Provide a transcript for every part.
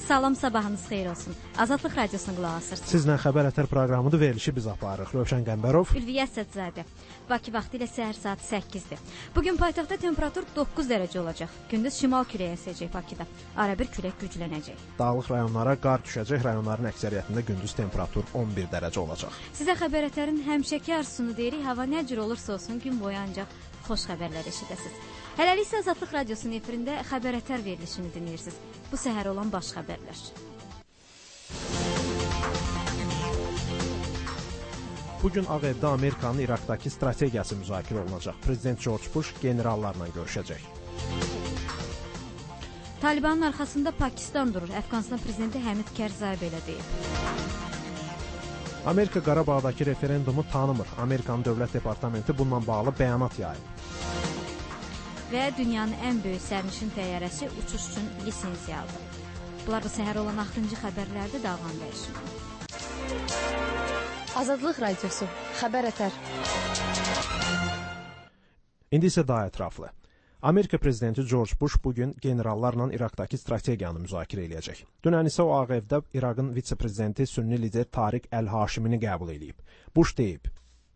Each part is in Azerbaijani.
Salam, sabahınız xeyir olsun. Azadlıq radiosuna qulaq asırsınız. Sizlə Xəbər Ətər proqramıdır, verilişi biz aparırıq. Rövşən Qəmbərov, Ülviyə Əsədzadə. Bakı vaxtı ilə səhər saat 8-dir. Bugün paytaxtda temperatur 9 dərəcə olacaq. Gündüz şimal küləyi əsəcək Bakıda. Arabir külək güclənəcək. Dağlıq rayonlara qar düşəcək. Rayonların əksəriyyətində gündüz temperatur 11 dərəcə olacaq. Sizə Xəbər Ətərin həmişəki arzusunu deyirik. Hava nə cür olursa olsun gün boyu ancaq xoş xəbərlər eşidəsiniz. Hələlik isə Azadlıq radiosunun efirində Xəbər Ətər verilişini dinləyirsiniz. Bu səhər olan baş xəbərlər. Bugün Ağ Evdə Amerikanın İraqdakı strategiyası müzakirə olunacaq. Prezident George Bush generallarla görüşəcək. Talibanın arxasında Pakistan durur. Əfqanistan prezidenti Həmid Kərzai belə deyib. Amerika Qarabağdakı referendumu tanımır. Amerikanın Dövlət Departamenti bununla bağlı bəyanat yayıb. Və dünyanın ən böyük sərnişin təyyarəsi uçuş üçün lisenziya aldı. Bunlar da səhər olan axırıncı xəbərlərdə dalğan dəyişmir. Azadlıq radiosu, Xəbər Ətər. İndi isə daha ətraflı. Amerika prezidenti George Bush bugün generallarla İraqdakı strategiyanı müzakirə edəcək. Dünən isə o Ağ Evdə İraqın vitse-prezidenti sünni lider Tariq Əl-Haşimini qəbul edib. Bush deyib: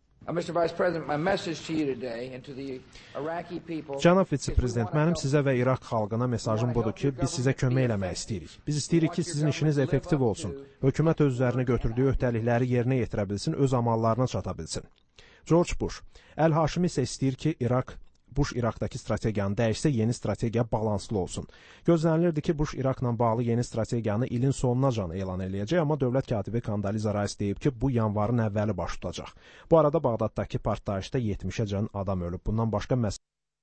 Cənab vitse-prezident, mənim sizə və İraq xalqına mesajım budur ki, biz sizə kömək eləmək istəyirik. Biz istəyirik ki, sizin işiniz effektiv olsun. Hökumət öz üzərinə götürdüyü öhdəlikləri yerinə yetirə bilsin, öz amallarına çata bilsin. George Bush, Əl-Haşimi isə istəyir ki, Bush İraqdakı strategiyanı dəyişsə, yeni strategiya balanslı olsun. Gözlənilirdi ki, Bush İraqla bağlı yeni strategiyanı ilin sonunacan elan eləyəcək, amma dövlət katibi Kandaliza Rice deyib ki, bu yanvarın əvvəli baş tutacaq. Bu arada Bağdaddakı partlayışda 70-əcən adam ölüb. Bundan başqa məhzəb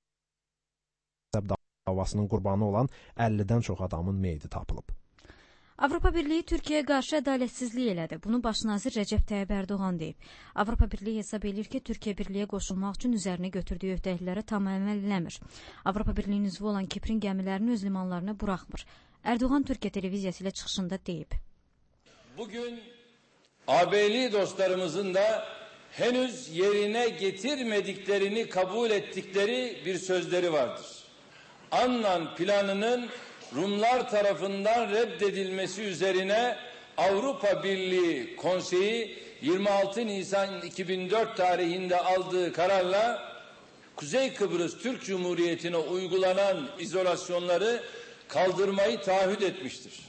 davasının qurbanı olan 50-dən çox adamın meyidi tapılıb. Avropa Birliyi Türkiyəyə qarşı ədalətsizlik elədi. Bunu baş nazir Rəcəb Tayyib Ərdoğan deyib. Avropa Birliyi hesab edir ki, Türkiyə Birliyə qoşulmaq üçün üzərinə götürdüyü öhdəliklərə tam əməl eləmir. Avropa Birliyinin üzvü olan Kiprin gəmilərini öz limanlarına buraxmır. Ərdoğan Türkiyə televiziyası ilə çıxışında deyib. Bugün AB'li dostlarımızın da henüz yerine getirmediklerini kabul ettikleri bir sözleri vardır. Annan planının Rumlar tarafından reddedilmesi üzerine Avrupa Birliği Konseyi 26 Nisan 2004 tarihinde aldığı kararla Kuzey Kıbrıs Türk Cumhuriyeti'ne uygulanan izolasyonları kaldırmayı taahhüt etmiştir.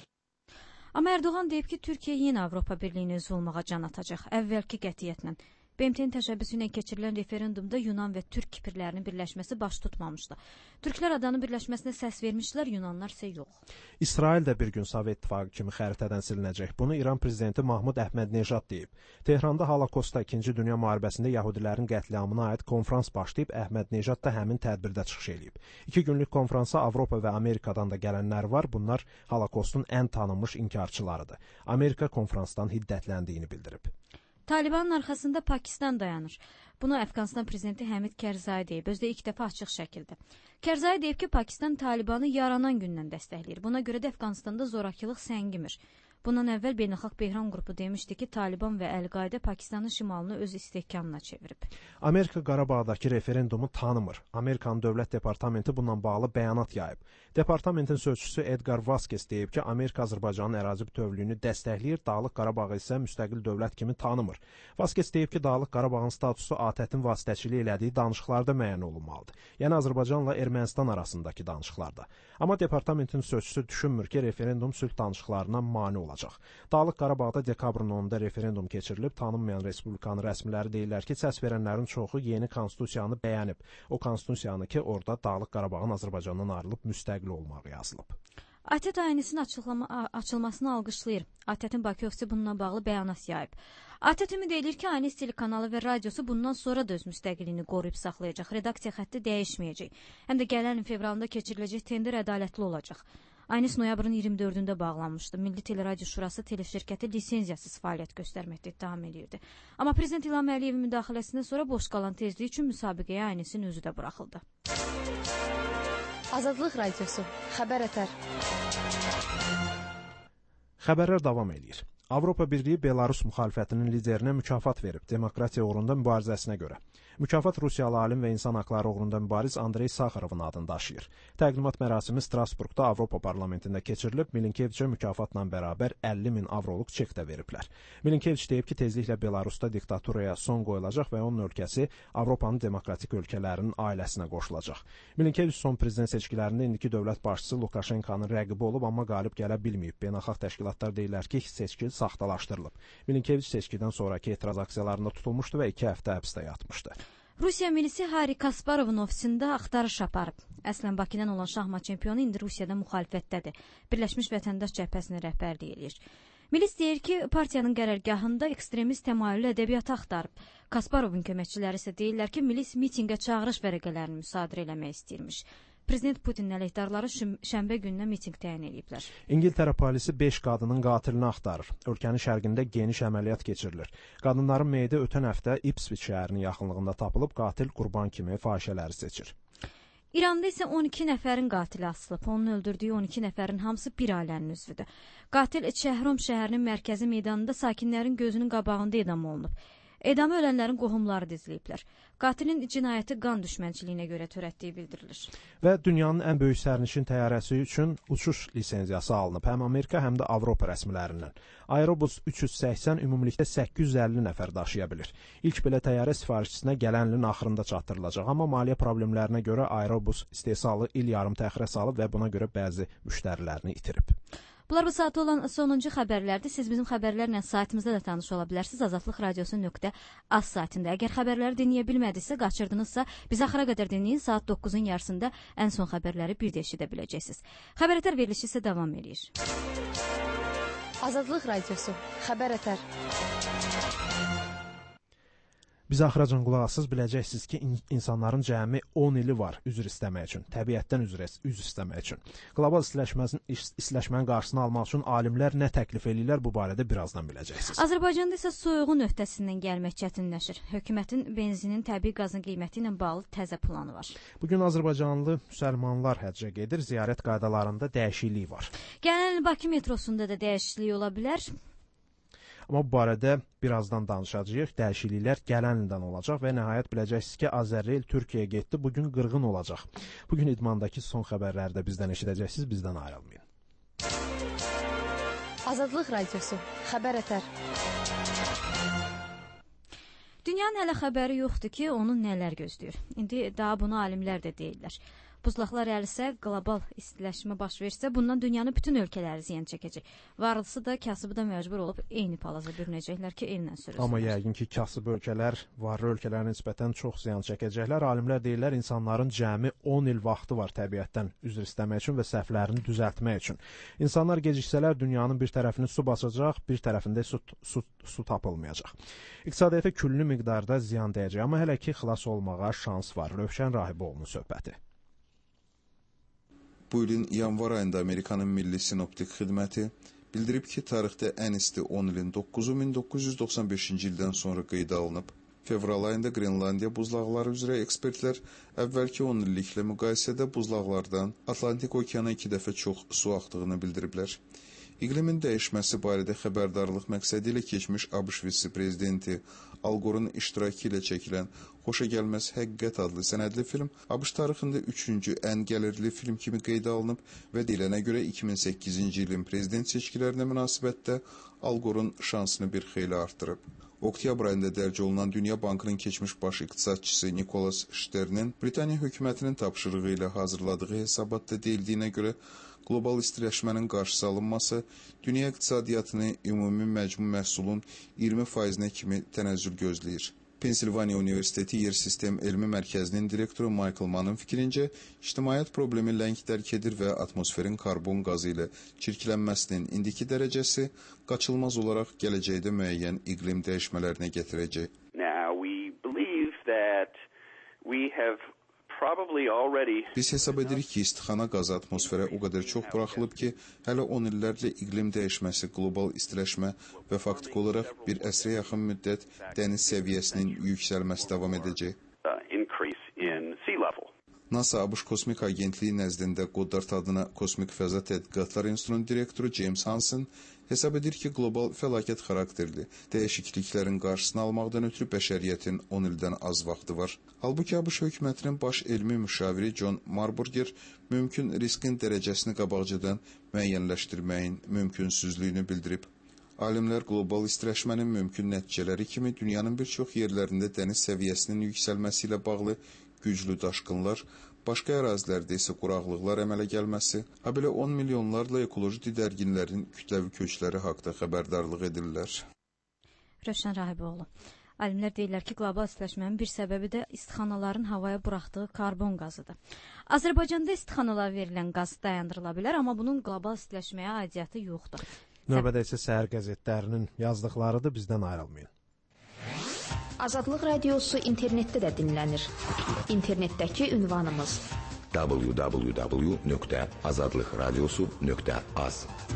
Amma Ərdoğan deyib ki, Türkiyə yenə Avropa Birliyinə üzv olmağa can atacaq, əvvəlki qətiyyətlə. BMT-nin təşəbbüsü ilə keçirilən referendumda Yunan və Türk Kipirlərinin birləşməsi baş tutmamışdı. Türklər adanın birləşməsinə səs vermişlər, Yunanlar isə yox. İsrail də bir gün Sovet İttifaqı kimi xəritədən silinəcək. Bunu İran prezidenti Mahmud Əhmədnejad deyib. Tehranda Holokostda 2-ci Dünya müharibəsində Yahudilərin qətliamına aid konfrans başlayıb, Əhmədnejad da həmin tədbirdə çıxış edib. 2 günlük konfransa Avropa və Amerikadan da gələnlər var. Bunlar Holokostun ən tanınmış inkarçılarıdır. Amerika konfransdan hiddətləndiyini bildirib. Talibanın arxasında Pakistan dayanır. Bunu Əfqanistan prezidenti Həmid Kərzai deyib, özdə ilk dəfə açıq şəkildə. Kərzai deyib ki, Pakistan Talibanı yaranan gündən dəstəkləyir. Buna görə də Əfqanistanda zorakılıq səngimir. Bundan əvvəl Beynəlxalq Behram qrupu demişdi ki, Taliban və Əl-Qaidə Pakistanın şimalını öz istehkamına çevirib. Amerika Qarabağdakı referendumu tanımır. Amerikanın Dövlət Departamenti bununla bağlı bəyanat yayıb. Departamentin sözçüsü Edgar Vasquez deyib ki, Amerika Azərbaycanın ərazi bütövlüyünü dəstəkləyir, Dağlıq Qarabağı isə müstəqil dövlət kimi tanımır. Vasquez deyib ki, Dağlıq Qarabağın statusu ATƏT-in vasitəçiliyi elədiyi danışıqlarda müəyyən olunmalıdır. Yəni Azərbaycanla Ermənistan arasındakı danışıqlarda. Amma departamentin sözçüsü düşünmür ki, referendum sülh danışıqlarına mane olacaq. Dağlıq Qarabağda dekabrın 10-da referendum keçirilib, tanınmayan respublikanın rəsmiləri deyirlər ki, səs verənlərin çoxu yeni konstitusiyanı bəyənib. O konstitusiyanı ki, orada Dağlıq Qarabağın Azərbaycandan ayrılıb müstəqil olmağı yazılıb. ATƏT ayinəsinin açılmasını alqışlayır. ATƏT-in Bakı ofisi bununla bağlı bəyanat yayıb. ATƏT ümid edir ki, ANİS telekanalı və radiosu bundan sonra da öz müstəqilliyini qoruyub saxlayacaq. Redaksiya xətti dəyişməyəcək. Həm də gələn fevralında keçiriləcək tender ədalətli olacaq. ANİS noyabrın 24-də bağlanmışdı. Milli Teleradio Şurası teleširkəti lisenziyasız fəaliyyət göstərməkdə ittiham edirdi. Amma Prezident İlham Əliyevin müdaxiləsindən sonra boş qalan tezliyi üçün müsabiqəyə ANİSin özü də buraxıldı. Azadlıq radiosu, Xəbər Ətər. Xəbərlər davam edir. Avropa Birliyi Belarus müxalifətinin liderinə mükafat verib, demokratiya uğrunda mübarizəsinə görə. Mükafat Rusiyalı alim və insan haqları uğrunda mübariz Andrey Sakharovun adını daşıyır. Təqdimat mərasimi Strasburqda Avropa Parlamentində keçirilib, Milinkeviçə mükafatla bərabər 50.000 avroluq çek də veriblər. Milinkeviç deyib ki, tezliklə Belarusda diktaturaya son qoyulacaq və onun ölkəsi Avropanın demokratik ölkələrinin ailəsinə qoşulacaq. Milinkeviç son prezident seçkilərində indiki dövlət başçısı Lukashenkanın rəqibi olub, amma qalib gələ bilməyib. Beynəlxalq təşkilatlar deyirlər ki, seçki saxtalaşdırılıb. Milinkeviç seçkidən sonraki etiraz aksiyalarında tutulmuşdu və 2 həftə həbsdə yatmışdı. Rusiya milisi Hari Kasparovun ofisində axtarış aparıb. Əslən Bakıdan olan şahmat çempionu indi Rusiyada müxalifətdədir. Birləşmiş Vətəndaş Cəbhəsinə rəhbərlik eləyir. Milis deyir ki, partiyanın qərargahında ekstremist təmayüllü ədəbiyyatı axtarıb. Kasparovun köməkçiləri isə deyirlər ki, milis mitinqə çağırış vərəqələrini müsadirə eləmək istəyirmiş. Prezident Putinin əleyhdarları şənbə gününə mitinq təyin ediblər. İngiltərə polisi 5 qadının qatilini axtarır. Ölkənin şərqində geniş əməliyyat keçirilir. Qadınların meyidi ötən həftə Ipswich şəhərinin yaxınlığında tapılıb, qatil qurban kimi fahişələri seçir. İranda isə 12 nəfərin qatili asılıb. Onun öldürdüyü 12 nəfərin hamısı bir ailənin üzvüdür. Qatil Şəhrom şəhərinin mərkəzi meydanında sakinlərin gözünün qabağında edam olunub. Edamı ölənlərin qohumları diziliblər. Qatilin cinayəti qan düşmənçiliyinə görə törətdiyi bildirilir. Və dünyanın ən böyük sərnişin təyyarəsi üçün uçuş lisenziyası alınıb, həm Amerika, həm də Avropa rəsmilərindən. Aerobus 380 ümumilikdə 850 nəfər daşıya bilir. İlk belə təyyarə sifarişçisinə gələn ilin axırında çatdırılacaq, amma maliyyə problemlərinə görə Aerobus istehsalı il yarım təxirə salıb və buna görə bəzi müştərilərini itirib. Bunlar bu saatda olan sonuncu xəbərlərdir. Siz bizim xəbərlərlə saytımızda da tanış ola bilərsiniz. azadlıqradiosu.az saytında. Əgər xəbərləri dinləyə bilmədinizsə, qaçırdınızsa, biz axıra qədər dinləyin. Saat 9-un yarısında ən son xəbərləri bir də eşidə biləcəksiniz. Xəbər ətər verilişi isə davam edir. Azadlıq Radiosu. Xəbər ətər. Biz axıracan qulaq asız biləcəksiniz ki, insanların cəmi 10 ili var üzr istəmək üçün, təbiətdən üzr istəmək üçün. Qlobal istiləşmənin qarşısını almaq üçün alimlər nə təklif edirlər, bu barədə birazdan biləcəksiniz. Azərbaycanda isə soyuğun öhdəsindən gəlmək çətinləşir. Hökumətin benzinin təbii qazın qiyməti ilə bağlı təzə planı var. Bugün Azərbaycanlı müsəlmanlar həccə gedir, ziyarət qaydalarında dəyişiklik var. Gələn il Bakı metrosunda da dəyişiklik ola bilər. Amma bu barədə birazdan danışacağıq. Dəyişikliklər gələn ildən olacaq və nəhayət biləcəksiniz ki, Azərreyl Türkiyəyə getdi. Bugün qırğın olacaq. Bugün idmandakı son xəbərləri də bizdən eşidəcəksiniz. Bizdən ayrılmayın. Azadlıq Radiosu. Xəbər ətər. Dünyanın hələ xəbəri yoxdur ki, onun nələr gözləyir. İndi daha bunu alimlər də deyirlər. Buzlaqlar ərisə, qlobal istiləşmə baş versə, bundan dünyanın bütün ölkələri ziyan çəkəcək. Varlısı da, kasıbı da məcbur olub eyni palaza bürünəcəklər ki, ellə sürüsünlər. Amma yəqin ki, kasıb ölkələr varlı ölkələrin nisbətən çox ziyan çəkəcəklər. Alimlər deyirlər, insanların cəmi 10 il vaxtı var təbiətdən üzr istəmək üçün və səhvlərini düzəltmək üçün. İnsanlar geciksələr, dünyanın bir tərəfini su basacaq, bir tərəfində su tapılmayacaq. İqtisadiyyata küllü miqdarda ziyan dəyəcək, amma hələ ki, xilas olmağa şans var. Rövşən Rahiboğlu'nun söhbəti. Bu ilin yanvar ayında Amerikanın Milli Sinoptik Xidməti bildirib ki, tarixdə ən isti 10 ilin 9-u 1995-ci ildən sonra qeydə alınıb. Fevral ayında Qrenlandiya buzlaqları üzrə ekspertlər əvvəlki 10 illiklə müqayisədə buzlaqlardan Atlantik okeana 2 dəfə çox su axdığını bildiriblər. İqlimin dəyişməsi barədə xəbərdarlıq məqsədi ilə keçmiş ABŞ vitse-prezidenti Al Gore'un iştirakı ilə çəkilən Xoşagəlməz Həqiqət adlı sənədli film ABŞ tarixində 3-cü ən gəlirli film kimi qeydə alınıb və deyilənə görə 2008-ci ilin prezident seçkilərinə münasibətdə Al Gore'un şansını bir xeyli artırıb. Oktyabr ayında dərc olunan Dünya Bankının keçmiş baş iqtisadçısı Nicholas Stern'in Britaniya hökumətinin tapşırığı ilə hazırladığı hesabatda deyildiyinə görə qlobal istiləşmənin qarşısı alınması dünya iqtisadiyyatını ümumi məcmu məhsulun 20%-nə kimi tənəzzül gözləyir. Pensilvaniya Universiteti Yer Sistem Elmi Mərkəzinin direktoru Michael Mann'ın fikrincə, ictimaiyyət problemi ləng dərk edir və atmosferin karbon qazı ilə çirklənməsinin indiki dərəcəsi qaçılmaz olaraq gələcəkdə müəyyən iqlim dəyişmələrinə gətirəcək. Now we believe that we have Biz hesab edirik ki, istixana qazı atmosferə o qədər çox buraxılıb ki, hələ 10 illərlə iqlim dəyişməsi, qlobal istiləşmə və faktiki olaraq bir əsrə yaxın müddət dəniz səviyyəsinin yüksəlməsi davam edəcək. NASA ABŞ Kosmik Agentliyi nəzdində Goddard adına Kosmik Fəza Tədqiqatlar İnstitutunun direktoru James Hansen hesab edir ki, qlobal fəlakət xarakterli dəyişikliklərin qarşısını almaqdan ötürü bəşəriyyətin 10 ildən az vaxtı var. Halbuki ABŞ hökumətinin baş elmi müşaviri John Marburger mümkün riskin dərəcəsini qabaqcadan müəyyənləşdirməyin mümkünsüzlüyünü bildirib. Alimlər qlobal istiləşmənin mümkün nəticələri kimi dünyanın bir çox yerlərində dəniz səviyyəsinin yüksəlməsi ilə bağlı güclü daşqınlar, başqa ərazilərdə isə quraqlıqlar əmələ gəlməsi, habelə 10 milyonlarla ekoloji didərginlərin kütləvi köçləri haqda xəbərdarlıq edirlər. Rövşən Rahiboğlu. Alimlər deyirlər ki, qlobal istiləşmənin bir səbəbi də istixanaların havaya buraxdığı karbon qazıdır. Azərbaycanda istixanalara verilən qaz dayandırıla bilər, amma bunun qlobal istiləşməyə aidiyyatı yoxdur. Növbədə isə səhər qəzetlərinin yazdıqlarıdır, bizdən ayrılmayın. Azadlıq radiosu internetdə də dinlənir. İnternetdəki ünvanımız www.azadlıqradiosu.az.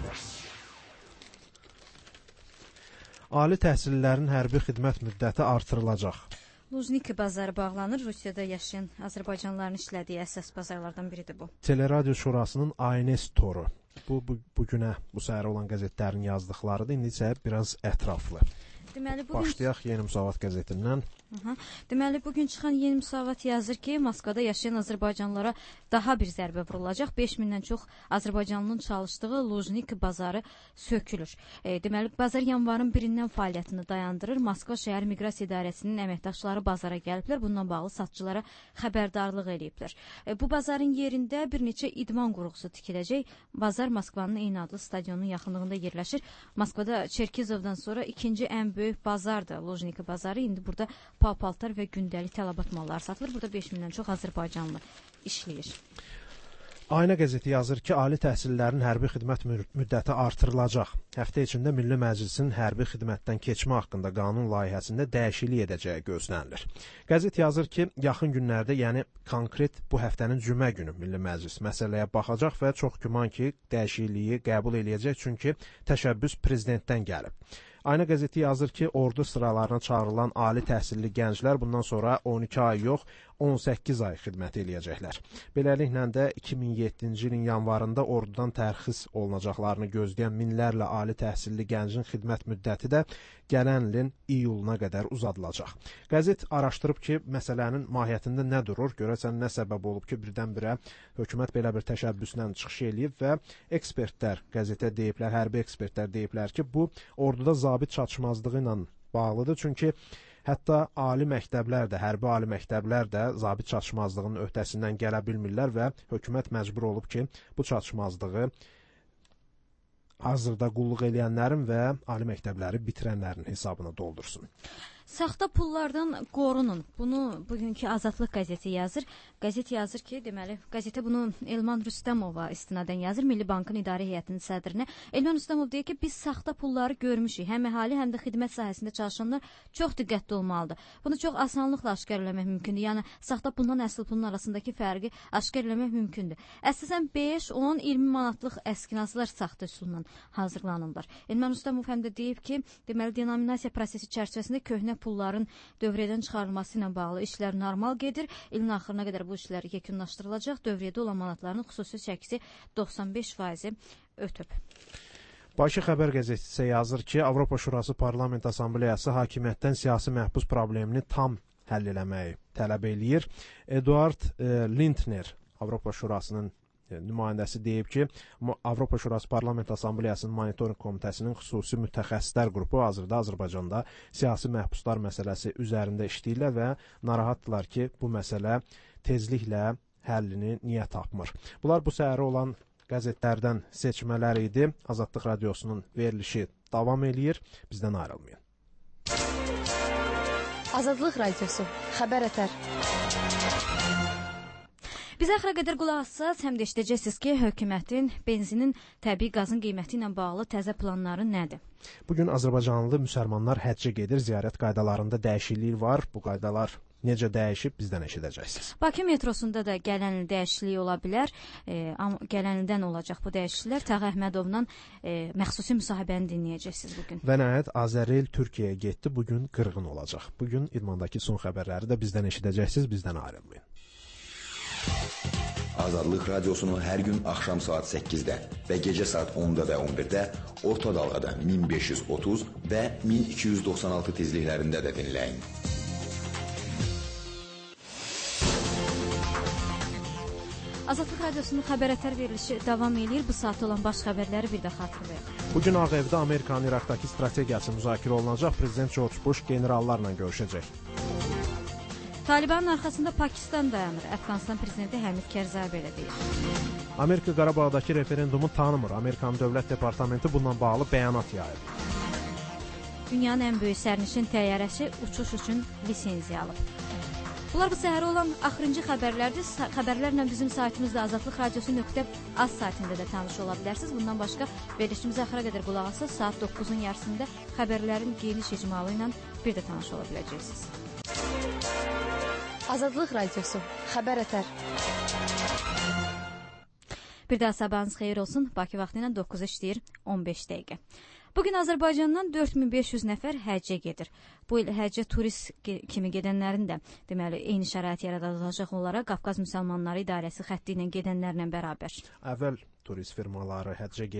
Ali təhsillilərin hərbi xidmət müddəti artırılacaq. Lujniki bazarı bağlanır. Rusiyada yaşayan Azərbaycanlıların işlədiyi əsas bazarlardan biridir bu. Teleradio Şurasının ANS toru. Bugünə, bu səhər olan qəzetlərin yazdıqlarıdır. İndi isə biraz ətraflı. Başlayaq Yeni Müsavat qəzetindən. Deməli, bugün çıxan Yeni Müsavat yazır ki, Moskvada yaşayan Azərbaycanlılara daha bir zərbə vurulacaq. 5000-dən çox Azərbaycanlının çalışdığı Lujniki bazarı sökülür. Deməli, bazar yanvarın 1-dən fəaliyyətini dayandırır. Moskva şəhər miqrasiya idarəsinin əməkdaşları bazara gəliblər. Bununla bağlı satçılara xəbərdarlıq eləyiblər. Bu bazarın yerində bir neçə idman qurğusu tikiləcək. Bazar Moskvanın eyni adlı stadionunun yaxınlığında yerləşir. Moskvada Çerkezovdan sonra ikinci ən böyük bazardır Lujniki bazarı. İndi burada paltar və gündəlik tələbat malları satılır. Burada 5000-dən çox Azərbaycanlı işləyir. Ayna qəzeti yazır ki, ali təhsillilərin hərbi xidmət müddəti artırılacaq. Həftə içində Milli Məclisin hərbi xidmətdən keçmə haqqında qanun layihəsində dəyişiklik edəcəyi gözlənilir. Qəzet yazır ki, yaxın günlərdə, yəni konkret bu həftənin cümə günü Milli Məclis məsələyə baxacaq və çox güman ki, dəyişikliyi qəbul eləyəcək, çünki təşəbbüs prezidentdən gəlib. Ayna qəzeti yazır ki, ordu sıralarına çağırılan ali təhsilli gənclər bundan sonra 12 ay yox, 18 ay xidmət eləyəcəklər. Beləliklə də 2007-ci ilin yanvarında ordudan tərxis olunacaqlarını gözləyən minlərlə ali təhsilli gəncin xidmət müddəti də gələn ilin iyuluna qədər uzadılacaq. Qəzet araşdırıb ki, məsələnin mahiyyətində nə durur, görəsən nə səbəb olub ki, birdən-birə hökumət belə bir təşəbbüslə çıxış eləyib və ekspertlər qəzetə deyiblər, hərbi ekspertlər deyiblər ki, bu orduda zabit çatışmazlığı ilə bağlıdır. Çünki hətta ali məktəblər də, hərbi ali məktəblər də zabit çatışmazlığının öhdəsindən gələ bilmirlər və hökumət məcbur olub ki, bu çatışmazlığı hazırda qulluq eləyənlərin və ali məktəbləri bitirənlərin hesabına doldursun. Saxta pullardan qorunun. Bunu bugünkü Azadlıq qəzeti yazır. Qəzet yazır ki, deməli, qəzetə bunu Elman Rüstəmova istinadən yazır, Milli Bankın İdarə Heyətinin sədrinə. Elman Rüstəmov deyir ki, biz saxta pulları görmüşük. Həm əhali, həm də xidmət sahəsində çalışanlar çox diqqətli olmalıdır. Bunu çox asanlıqla aşkar eləmək mümkündür. Yəni, saxta pulla əsl pulun arasındakı fərqi aşkar eləmək mümkündür. Əsasən 5, 10, 20 manatlıq əskinazlar saxta üsulla hazırlanırlar. Elman Rüstəmov həm də deyib ki, deməli, denominasiya prosesi çərçivəsində köhnə pulların dövriyədən çıxarılması ilə bağlı işlər normal gedir. İlin axırına qədər bu işlər yekunlaşdırılacaq. Dövriyədə olan manatların xüsusi çəkisi 95% ötüb. Bakı Xəbər qəzeti isə yazır ki, Avropa Şurası Parlament Assambleyası hakimiyyətdən siyasi məhbus problemini tam həll eləməyi tələb eləyir. Eduard Lindner, Avropa Şurasının nümayəndəsi deyib ki, Avropa Şurası Parlament Assambleyasının Monitoring Komitəsinin xüsusi mütəxəssislər qrupu hazırda Azərbaycanda siyasi məhbuslar məsələsi üzərində işləyirlər və narahatdırlar ki, bu məsələ tezliklə həllini niyə tapmır. Bunlar bu səhəri olan qəzetlərdən seçmələr idi. Azadlıq Radiosunun verilişi davam eləyir. Bizdən ayrılmayın. Azadlıq Radiosu. Xəbər ətər. Biz axıra qədər qulaq assaz, həm də eşidəcəksiniz ki, hökumətin benzinin, təbii qazın qiyməti ilə bağlı təzə planları nədir? Bugün Azərbaycanlı müsəlmanlar həccə gedir, ziyarət qaydalarında dəyişiklik var. Bu qaydalar necə dəyişib, bizdən eşidəcəksiniz. Bakı metrosunda da gələn il dəyişiklik ola bilər. Gələn ildən olacaq bu dəyişikliklər. Tağı Əhmədovla məxsusi müsahibəni dinləyəcəksiniz bugün. Və nəhayət Azəril Türkiyəyə getdi, bugün qırğın olacaq. Bugün idmandakı son xəbərləri də bizdən eşidəcəksiniz, bizdən ayrılmayın. Azadlıq Radiosunu hər gün axşam saat 8-də və gecə saat 10-da və 11-də orta dalğada 1530 və 1296 tezliklərində də dinləyin. Azadlıq Radiosunun xəbər ətər verilişi davam edir. Bu saat olan baş xəbərləri bir də xatırlayaq. Bugün Ağ Evdə Amerikanın İraqdakı strategiyası müzakirə olunacaq. Prezident George Bush generallarla görüşəcək. Talibanın arxasında Pakistan dayanır. Əfqanistan prezidenti Həmid Kərzai belə deyir. Amerika Qarabağdakı referendumu tanımır. Amerikanın Dövlət Departamenti bununla bağlı bəyanat yayıb. Dünyanın ən böyük sərnişin təyyarəsi uçuş üçün lisenziya alıb. Bunlar bu səhərə olan axırıncı xəbərlərdir. Xəbərlərlə bizim saytımızda azadlıqradiosu.az saytında da tanış ola bilərsiniz. Bundan başqa verilişimizə axıra qədər qulaq asın. Saat 9-un yarısında xəbərlərin geniş icmalı ilə bir də tanış ola biləcəksiniz. Azadlıq Radiosu, xəbər ətər. Bir daha sabahınız xeyir olsun. Bakı vaxtı ilə 9 işləyir 15 dəqiqə. Bugün Azərbaycandan 4500 nəfər həccə gedir. Bu il həccə turist kimi gedənlərin də deməli eyni şərait yaradılacaq onlara Qafqaz Müsəlmanları İdarəsi xətti ilə gedənlərlə bərabər. Əvvəl turist firmaları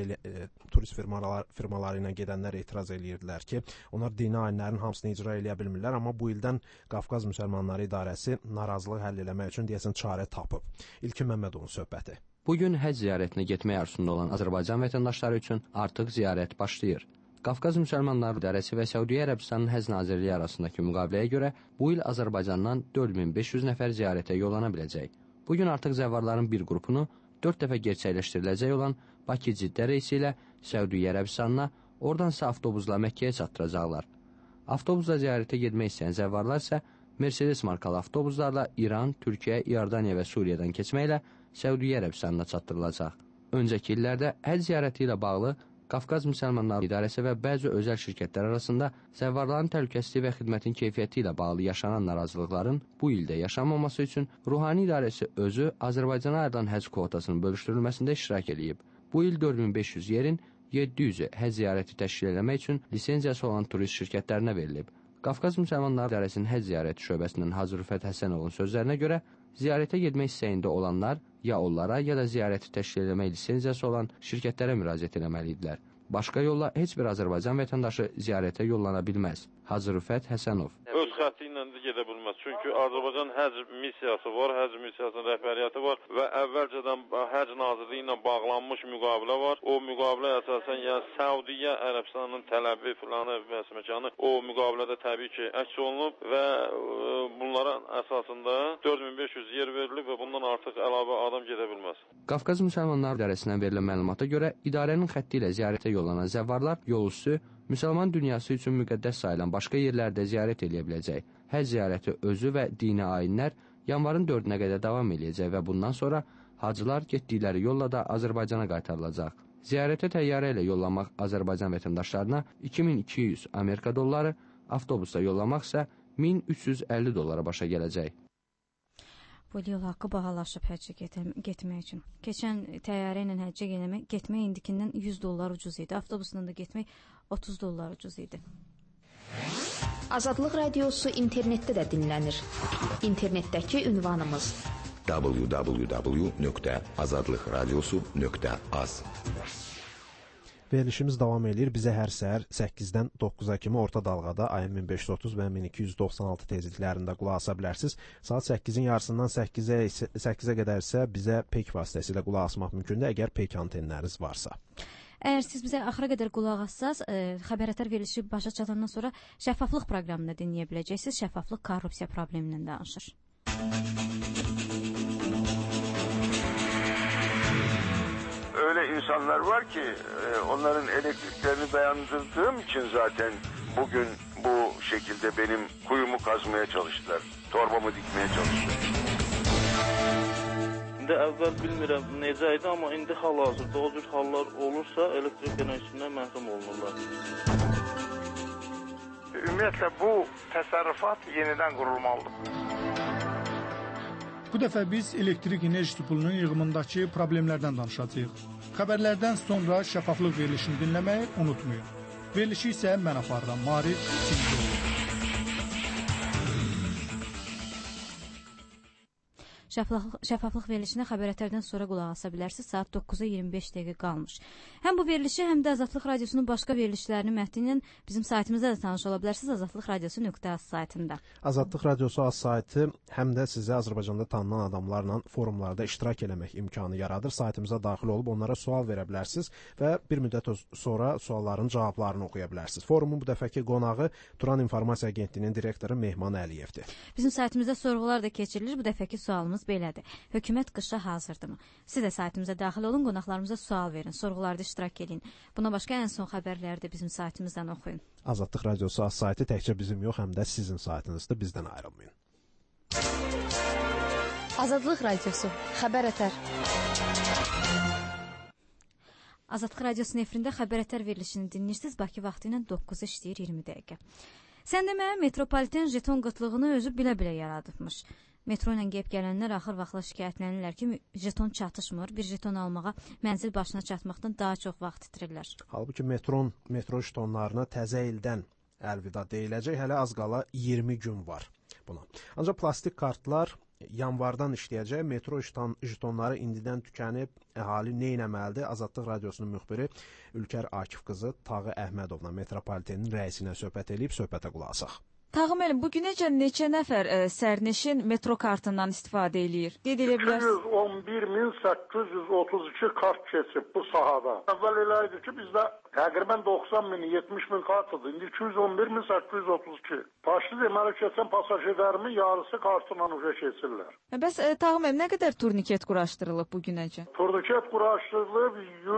ilə gedənlər etiraz edirdilər ki, onlar dini ayinlərin hamısını icra edə bilmirlər, amma bu ildən Qafqaz Müsəlmanları İdarəsi narazılıq həll etmək üçün deyəsən çarə tapıb. İlkin Məmmədovun söhbəti. Bugün həcc ziyarətinə getmək arzusunda olan Azərbaycan vətəndaşları üçün artıq ziyarət başlayır. Qafqaz Müsəlmanları İdarəsi və Səudiyyə Ərəbistanının Həcc Nazirliyi arasındakı müqaviləyə görə bu il Azərbaycandan 4500 nəfər ziyarətə yollana biləcək. Bugün artıq zəvvarların bir qrupunu 4 dəfə gerçəkləşdiriləcək olan Bakı-Ciddə reysi ilə Səudiyyə Ərəbistanına, oradan isə avtobusla Məkkəyə çatdıracaqlar. Avtobusla ziyarətə getmək istəyən zəvvarlar isə Mercedes markalı avtobuslarla İran, Türkiyə, İordaniya və Suriyadan keçməklə Səudiyyə Ərəbistanına çatdırılacaq. Öncəki illərdə həcc ziyarəti ilə bağlı Qafqaz Müsəlmanları İdarəsi və bəzi özəl şirkətlər arasında zəvvarların təhlükəsizliyi və xidmətin keyfiyyəti ilə bağlı yaşanan narazılıqların bu ildə yaşanmaması üçün Ruhani İdarəsi özü Azərbaycana ayrılan həcc kvotasının bölüşdürülməsində iştirak edib. Bu il 4500 yerin 700-ü həcc ziyarəti təşkil etmək üçün lisenziyası olan turist şirkətlərinə verilib. Qafqaz Müsəlmanları İdarəsinin həcc ziyarəti şöbəsinin Hacı Rüfət Həsənovun sözlərinə görə ziyarətə getmək istəyində olanlar ya onlara, ya da ziyarəti təşkil etmək lisenziyası olan şirkətlərə müraciət etməlidirlər. Başqa yolla heç bir Azərbaycan vətəndaşı ziyarətə yollana bilməz. Hacı Rüfət Həsənov. Öz xətti ilə də gedə bilməz. Çünki Azərbaycan həcc missiyası var, həcc missiyasının rəhbəriyyəti var və əvvəlcədən həcc nazirliyi ilə bağlanmış müqavilə var. O müqavilə əsasən, yəni Səudiyyə Ərəbistanının tələbi filanı və məkanı o müqavilədə təbii ki əks olunub və bunların əsasında 4500 yer verilib və bundan artıq əlavə adam gedə bilməz. Qafqaz Müsəlmanları İdarəsindən verilən məlumata görə idarənin xətti ilə ziyarətə yollanan zəvvarlar yol üstü müsəlman dünyası üçün müqəddəs sayılan başqa yerlərdə ziyarət edə biləcək. Həcc ziyarəti özü və dini ayinlər yanvarın 4-nə qədər davam edəcək və bundan sonra hacılar getdikləri yolla da Azərbaycana qaytarılacaq. Ziyarətə təyyarə ilə yollanmaq Azərbaycan vətəndaşlarına 2200 Amerika dolları, avtobusla yollamaq isə 1350 dollara başa gələcək. Bu yol haqqı bahalaşıb həccə getmək üçün. Keçən təyyarə ilə həccə getmək indikindən 100 dollar ucuz idi. Avtobusla da getmək 30 dollar ucuz idi. Azadlıq Radiosu internetdə də dinlənir. İnternetdəki ünvanımız www.azadlıqradiosu.az. Verilişimiz davam edir. Bizə hər səhər 8-dən 9-a kimi orta dalğada AM 1530 və 1296 tezliklərində qulaq asa bilərsiniz. Saat 8-in yarısından 8-ə qədər isə bizə peyk vasitəsilə qulaq asmaq mümkündür, əgər peyk antenləriniz varsa. Əgər siz bizə axıra qədər qulaq assaz, xəbər ətər verilişi başa çatandan sonra şəffaflıq proqramını dinləyə biləcəksiniz. Şəffaflıq korrupsiya problemindən danışır. Öyle insanlar var ki onların elektriklerini dayandırdığım için zaten bugün bu şekilde benim kuyumu kazmaya çalıştılar. Torbamı dikmeye çalıştılar. İndi əvvəl bilmirəm necə idi, amma indi hal-hazırda o cür hallar olursa elektrik enerjisindən məhrum olunurlar. Ümumiyyətlə bu təsərrüfat yenidən qurulmalıdır. Bu dəfə biz elektrik enerjisi pulunun yığımındakı problemlərdən danışacağıq. Xəbərlərdən sonra şəffaflıq verilişini dinləməyi unutmayın. Verilişi isə mən aparıram, Maarif Sincoğlu. Şəffaflıq verilişinə xəbərətlərdən sonra qulaq asa bilərsiniz. Saat 9-a 25 dəqiqə qalmış. Həm bu verilişi, həm də Azadlıq Radiosunun başqa verilişlərinin mətni ilə bizim saytımızda da tanış ola bilərsiniz. azadlıqradiosu.az saytında. Azadlıq Radiosu az saytı həm də sizə Azərbaycanda tanınan adamlarla forumlarda iştirak eləmək imkanı yaradır. Saytımıza daxil olub onlara sual verə bilərsiniz və bir müddət sonra sualların cavablarını oxuya bilərsiniz. Forumun bu dəfəki qonağı Turan İnformasiya Agentliyinin direktoru Mehman Əliyevdir. Bizim saytımızda sorğular da keçirilir. Bu dəfəki sualımız belədir. Hökumət qışa hazırdırmı? Siz də saytımıza daxil olun, qonaqlarımıza sual verin, sorğularda iştirak edin. Buna başqa ən son xəbərləri də bizim saytımızdan oxuyun. Azadlıq Radiosu az saytı təkcə bizim yox, həm də sizin saytınızdır. Bizdən ayrılmayın. Azadlıq Radiosu, xəbər ətər. Azadlıq Radiosunun efirində xəbər verilişini dinləyirsiniz. Bakı vaxtı ilə 9 işləyir 20 dəqiqə. Sən demə, metropoliten jeton qıtlığını özü bilə-bilə yaradıbmış. Metro ilə gəlib gələnlər axır vaxtla şikayətlənirlər ki, jeton çatışmır. Bir jeton almağa mənzil başına çatmaqdan daha çox vaxt itirirlər. Halbuki metro jetonlarına təzə ildən əlvida deyiləcək. Hələ az qala 20 gün var buna. Ancaq plastik kartlar yanvardan işləyəcək. Metro jetonları indidən tükənib. Əhali nə etməlidir? Azadlıq Radiosunun müxbiri Ülkər Akif qızı Tağı Əhmədovla metropolitenin rəisinə söhbət edib söhbətə qulaq asaq. Tağı müəllim, bu günəcə neçə nəfər sərnişin metro kartından istifadə eləyir? Qeyd edə bilərsiniz? 211.832 kart keçib bu sahada. Əvvəl elə idi ki, bizdə təqribən 90.000-70.000 kart idi. İndi 211.832. Başlı deməli keçən pasajirlərimin yarısı kartla uca keçirlər. Bəs Tağı müəllim, nə qədər turniket quraşdırılıb bu günəcə? Turniket quraşdırılıb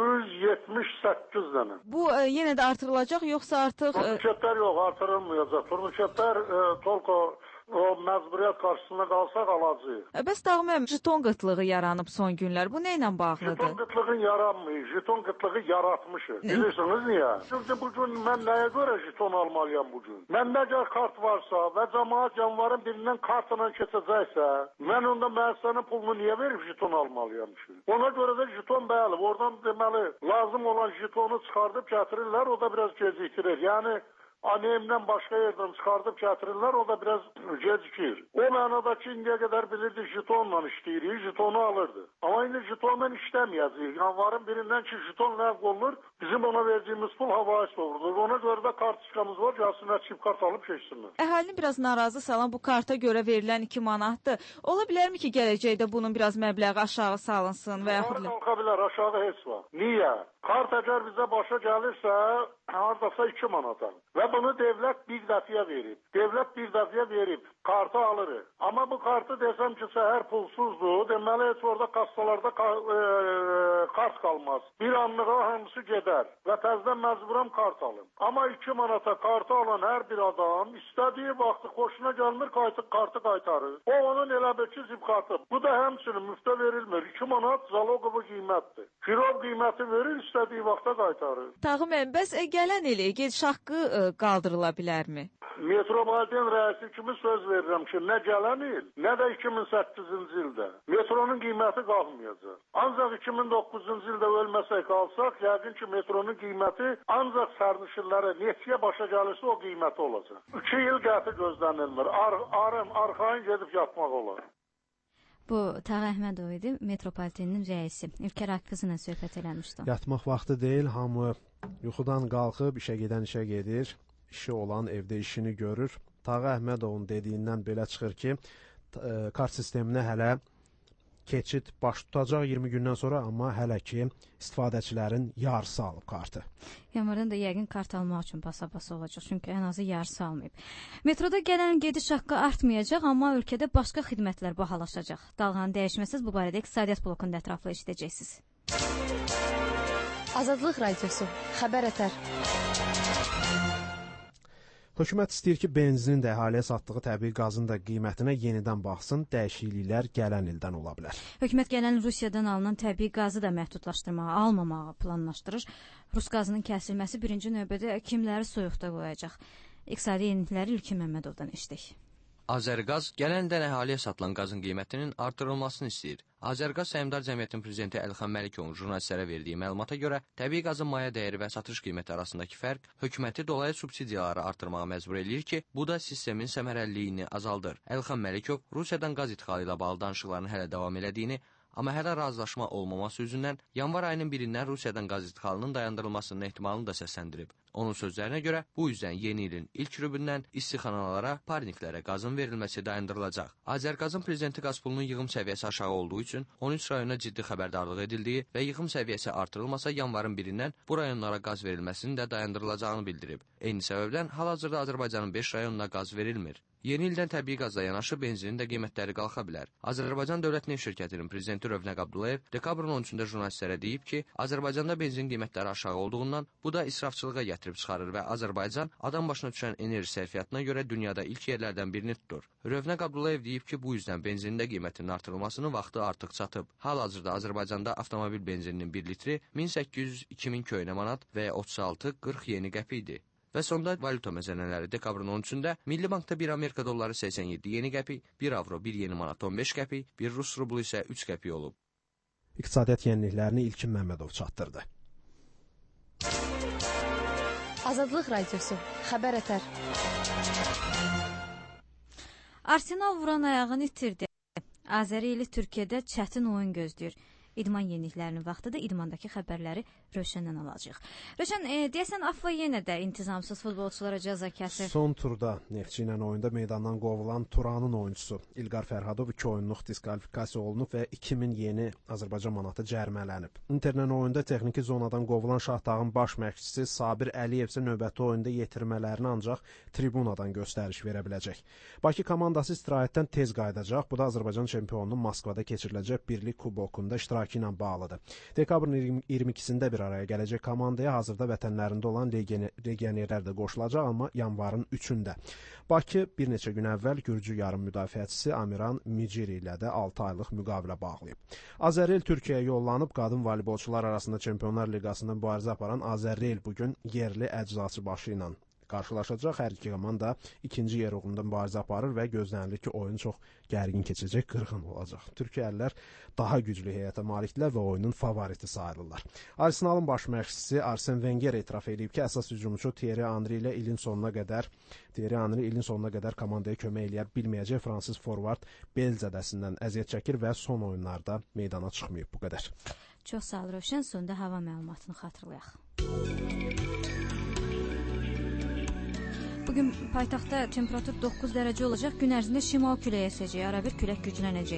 178 dənə. Bu yenə də artırılacaq, yoxsa artıq... Turniketlər yox, artırılmayacaq. Turniketlər tolko o məcburiyyət qarşısında qalsaq alacağıq. Bəs Tağı müəllim, jeton qıtlığı yaranıb son günlər. Bu nə ilə bağlıdır? Jeton qıtlığı yaranmır. Jeton qıtlığı yaratmışıq. Bilirsiniz niyə? Çünki bugün mən nəyə görə jeton almalıyam bugün? Məndə əgər kart varsa və cəmaət yanvarın birindən kartla keçəcəksə, mən onda müəssisənin pulunu niyə verib jeton almalıyam ki? Ona görə də jeton bəli, oradan deməli lazım olan jetonu çıxardıb gətirirlər, o da biraz gecikdirir. Yəni ANM-dən başqa yerdən çıxardıb gətirirlər, o da biraz gecikir. O mənada ki, indiyə qədər bilirdi jetonla işləyirik, jetonu alırdı. Amma indi jetonla işləməyəcəyik. Yanvarın birindən ki, jeton ləğv olunur, bizim ona verdiğimiz pul havaya sovrulur. Ona görə də kartçıqamız var, gəlsinlər çip kart alıb keçsinlər. Əhalini biraz narazı salan bu karta görə verilən 2 manatdır. Ola bilərmi ki, gələcəkdə bunun biraz məbləği aşağı salınsın və yaxud... Qalxa bilər, aşağı heç var. Niyə? Kart əgər bizə başa gəlirsə, haradasa 2 manata. Və bunu devlət bir dəfiyə verib. Devlət bir dəfiyə verib, kartı alırıq. Amma bu kartı desəm ki, səhər pulsuzdur, deməli heç orada kassalarda kart qalmaz. Bir anlığa hamısı gedər və təzdən məcburam kart alın. Amma 2 manata kartı alan hər bir adam istədiyi vaxtı xoşuna gəlmir, kartı qaytarır. O onun elə bir ki, zip kartı. Bu da həmçinin müftə verilmir. 2 manat zaloqovu qiymətdir. Kirov qiyməti verir, istədiyi vaxta qaytarır. Tağı müəllim, bəs gələn il gediş haqqı qaldırıla bilərmi? Metropoliten rəisi kimi söz verirəm ki, nə gələn il, nə də 2008-ci ildə metronun qiyməti qalmayacaq. Ancaq 2009-cu ildə ölməsək qalsaq, yəqin ki, metronun qiyməti ancaq sərnişinlərə neçəyə başa gəlirsə o qiyməti olacaq. 2 il qəti gözlənilmir. Arxayın gedib yatmaq olar. Bu Tağı Əhmədov idi, metropolitenin rəisi. Ülkər Akfızla söhbət eləmişdi. Yatmaq vaxtı deyil, hamı yuxudan qalxıb, işə gedən işə gedir, işi olan evdə işini görür. Tağı Əhmədovun dediyindən belə çıxır ki, kart sisteminə hələ keçid baş tutacaq 20 gündən sonra, amma hələ ki istifadəçilərin yarısı alıb kartı. Yanvardan da yəqin kart almaq üçün basa-basa olacaq, çünki ən azı yarısı almayıb. Metroda gələn gediş haqqı artmayacaq, amma ölkədə başqa xidmətlər bahalaşacaq. Dalğanın dəyişməsiz bu barədə iqtisadiyyat blokunda ətraflı eşidəcəksiniz. Azadlıq Radiosu, xəbər ətər. Hökumət istəyir ki, benzinin də əhaliyə satdığı təbii qazın da qiymətinə yenidən baxsın, dəyişikliklər gələn ildən ola bilər. Hökumət gələn Rusiyadan alınan təbii qazı da məhdudlaşdırmağı, almamağı planlaşdırır. Rus qazının kəsilməsi birinci növbədə kimləri soyuqda qoyacaq? İqtisadi yenilikləri İlkin Məmmədovdan eşitdik. Azərqaz gələn ildən əhaliyə satılan qazın qiymətinin artırılmasını istəyir. Azərqaz Səhmdar Cəmiyyətinin prezidenti Əlxan Məlikovun jurnalistlərə verdiyi məlumata görə, təbii qazın maya dəyəri və satış qiyməti arasındakı fərq hökuməti dolayı subsidiyaları artırmağa məcbur eləyir ki, bu da sistemin səmərəliliyini azaldır. Əlxan Məlikov Rusiyadan qaz idxalı ilə bağlı danışıqların hələ davam elədiyini, amma hələ razılaşma olmaması üzündən yanvar ayının 1-dən Rusiyadan qaz idxalının dayandırılmasının ehtimalını da səsləndirib. Onun sözlərinə görə, bu üzdən yeni ilin ilk rübündən istixanalara, parniklərə qazın verilməsi dayandırılacaq. Azərqazın prezidenti qaz pulunun yığım səviyyəsi aşağı olduğu üçün 13 rayona ciddi xəbərdarlıq edildiyi və yığım səviyyəsi artırılmasa yanvarın 1-dən bu rayonlara qaz verilməsinin də dayandırılacağını bildirib. Eyni səbəbdən hal-hazırda Azərbaycanın 5 rayonuna qaz verilmir. Yeni ildən təbii qazla yanaşı benzinin də qiymətləri qalxa bilər. Azərbaycan Dövlət Neft Şirkətinin prezidenti Rövnəq Abdullayev dekabrın 13-də jurnalistlərə deyib ki, Azərbaycanda benzin qiymətləri aşağı olduğundan bu da israfçılığa gətirib çıxarır və Azərbaycan adam başına düşən enerji sərfiyyatına görə dünyada ilk yerlərdən birini tutur. Rövnəq Abdullayev deyib ki, bu yüzdən benzinin də qiymətinin artırılmasının vaxtı artıq çatıb. Hal-hazırda Azərbaycanda avtomobil benzininin 1 litri 1800-2000 köynə manat və 36-40 yeni qəpikdir. Və sonda valyuta məzənələri dekabrın 13-də Milli Bankda 1 Amerika dolları 87 yeni qəpik, 1 avro 1 yeni manat 15 qəpik, 1 Rus rublu isə 3 qəpik olub. İqtisadiyyat yeniliklərini İlkin Məmmədov çatdırdı. Azadlıq Radiosu, xəbər ətər. Arsenal vuran ayağını itirdi. Azəri ili Türkiyədə çətin oyun gözləyir. İdman yeniliklərinin vaxtıdır. İdmandakı xəbərləri Rövşəndən alacağıq. Rövşən, deyəsən AFFA yenə də intizamsız futbolçulara cəza kəsir. Son turda Neftçi ilə oyunda meydandan qovulan Turanın oyuncusu İlqar Fərhadov 2 oyunluq diskvalifikasiya olunub və 2000 yeni Azərbaycan manatı cərimələnib. Interlə oyunda texniki zonadan qovulan Şahdağın baş məşqçisi Sabir Əliyev isə növbəti oyunda yetirmələrini ancaq tribunadan göstəriş verə biləcək. Bakı komandası istirahətdən tez qayıdacaq. Bu da Azərbaycan çempionunun Moskvada keçiriləcək Birlik kubokunda iştirak ilə bağlıdır. Dekabrın 22-sində bir araya gələcək komandaya hazırda vətənlərində olan legionerlər də qoşulacaq, amma yanvarın 3-də. Bakı bir neçə gün əvvəl Gürcü yarım müdafiəçisi Amiran Miciri ilə də 6 aylıq müqavilə bağlayıb. Azəril Türkiyəyə yollanıb qadın voleybolçular arasında Çempionlar Liqasında mübarizə aparan Azəril bugün yerli əczaçı başı ilə qarşılaşacaq. Hər iki komanda ikinci yer uğrunda mübarizə aparır və gözlənilir ki, oyun çox gərgin keçəcək, qırğın olacaq. Türkiyəlilər daha güclü heyətə malikdirlər və oyunun favoriti sayılırlar. Arsenalın baş məşqçisi Arsen Wenger etiraf edib ki, əsas hücumçu Thierry Henry ilin sonuna qədər komandaya kömək eləyə bilməyəcək. Fransız forvard bel zədəsindən əziyyət çəkir və son oyunlarda meydana çıxmayıb. Bu qədər. Çox sağ ol Rövşən. Sonda hava məlumatını xatırlayaq. Bugün paytaxtda temperatur 9 dərəcə olacaq. Gün ərzində şimal küləyə əsəcək, arabir külək güclənəcək.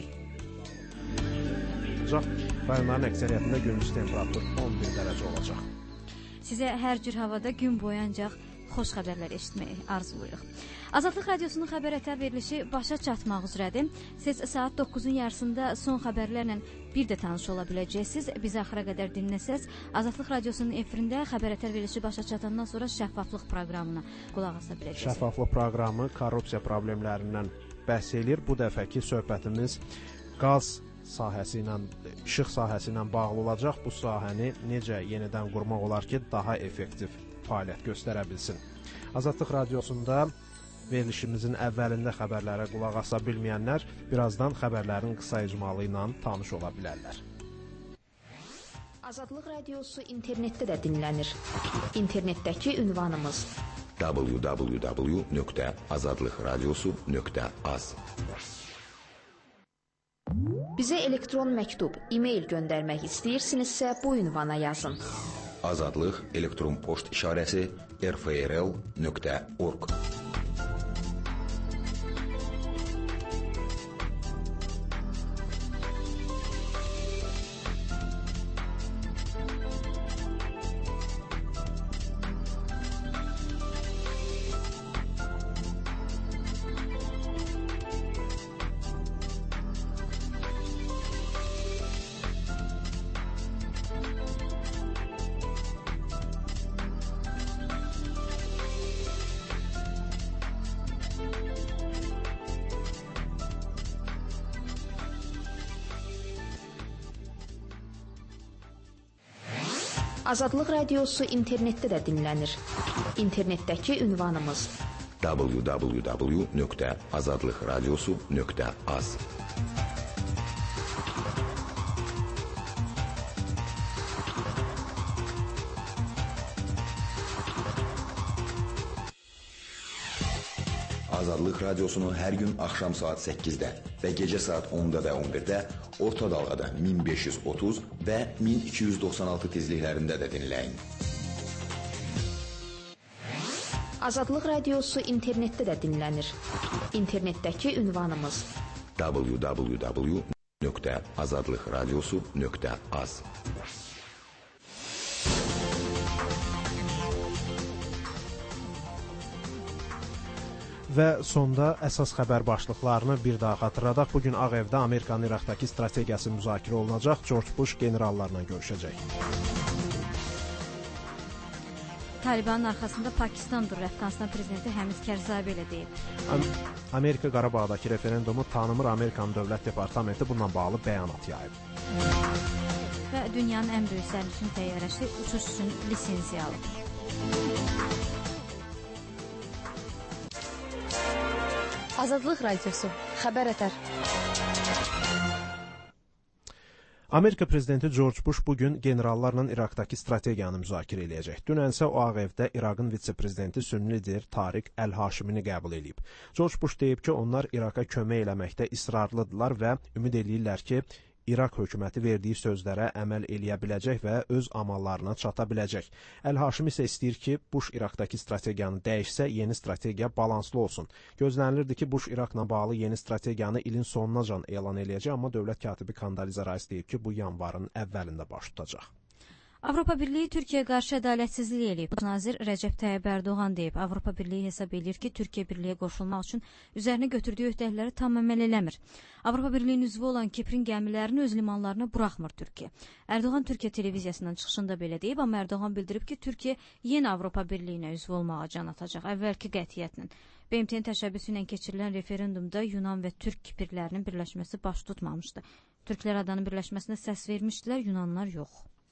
Rayonların əksəriyyətində gündüz temperatur 11 dərəcə olacaq. Sizə hər cür havada gün boyu ancaq xoş xəbərlər eşitməyi arzulayırıq. Azadlıq Radiosunun xəbər ətər verilişi başa çatmaq üzrədir. Siz saat 9-un yarısında son xəbərlərlə bir də tanış ola biləcəksiniz. Bizi axıra qədər dinləsəz, Azadlıq Radiosunun efirində xəbər ətər verilişi başa çatandan sonra şəffaflıq proqramına qulaq asa biləcəksiniz. Şəffaflıq proqramı korrupsiya problemlərindən bəhs eləyir. Bu dəfəki söhbətimiz qaz sahəsi ilə, işıq sahəsi ilə bağlı olacaq. Bu sahəni necə yenidən qurmaq olar ki, daha effektiv fəaliyyət göstərə bilsin. Azadlıq Radiosunda verilişimizin əvvəlində xəbərlərə qulaq asa bilməyənlər birazdan xəbərlərin qısa icmalı ilə tanış ola bilərlər. Azadlıq Radiosu internetdə də dinlənir. İnternetdəki ünvanımız www.azadlıqradiosu.az. Bizə elektron məktub, e-mail göndərmək istəyirsinizsə bu ünvana yazın. Azadlıq elektron poçt işarəsi rfrl.org. Azadlıq Radiosu internetdə də dinlənir. İnternetdəki ünvanımız www.azadlıqradiosu.az. Azadlıq Radiosunu hər gün axşam saat 8-də və gecə saat 10-da və 11-də orta dalğada 1530 və 1296 tezliklərində də dinləyin. Azadlıq Radiosu internetdə də dinlənir. İnternetdəki ünvanımız www.azadlıqradiosu.az. Və sonda əsas xəbər başlıqlarını bir daha xatırladaq. Bugün Ağ Evdə Amerikanın İraqdakı strategiyası müzakirə olunacaq. George Bush generallarla görüşəcək. Talibanın arxasında Pakistan durur, Əfqanistan prezidenti Həmid Kərzai belə deyib. Amerika Qarabağdakı referendumu tanımır, Amerikanın Dövlət Departamenti bununla bağlı bəyanat yayıb. Və dünyanın ən böyük sərnişin təyyarəsi uçuş üçün lisenziya alıb. Azadlıq Radiosu, xəbər ətər. Amerika prezidenti George Bush bugün generallarla İraqdakı strategiyanı müzakirə eləyəcək. Dünənsə o Ağ Evdə İraqın vitse-prezidenti sünni lider Tariq Əl-Haşimini qəbul edib. George Bush deyib ki, onlar İraqa kömək eləməkdə israrlıdırlar və ümid edirlər ki, İraq hökuməti verdiyi sözlərə əməl eləyə biləcək və öz amallarına çata biləcək. Əl-Haşim isə istəyir ki, Bush İraqdakı strategiyanı dəyişsə, yeni strategiya balanslı olsun. Gözlənilirdi ki, Bush İraqla bağlı yeni strategiyanı ilin sonunacan elan eləyəcək, amma dövlət katibi Kandaliza Rice deyib ki, bu yanvarın əvvəlində baş tutacaq. Avropa Birliyi Türkiyəyə qarşı ədalətsizlik eləyib. Nazir Rəcəb Tayyib Ərdoğan deyib. Avropa Birliyi hesab edir ki, Türkiyə birliyə qoşulmaq üçün üzərinə götürdüyü öhdəlikləri tam əməl eləmir. Avropa Birliyinin üzvü olan Kiprin gəmilərini öz limanlarına buraxmır Türkiyə. Ərdoğan Türkiyə televiziyasının çıxışında belə deyib, amma Ərdoğan bildirib ki, Türkiyə yenə Avropa Birliyinə üzvü olmağa can atacaq, əvvəlki qətiyyətlə. BMT-nin təşəbbüsü ilə keçirilən referendumda Yunan və Türk Kipirlərinin birləşməsi baş tutmamışdı. Türklər adanın birləşməsinə səs vermişdilər, Yunanlar yox.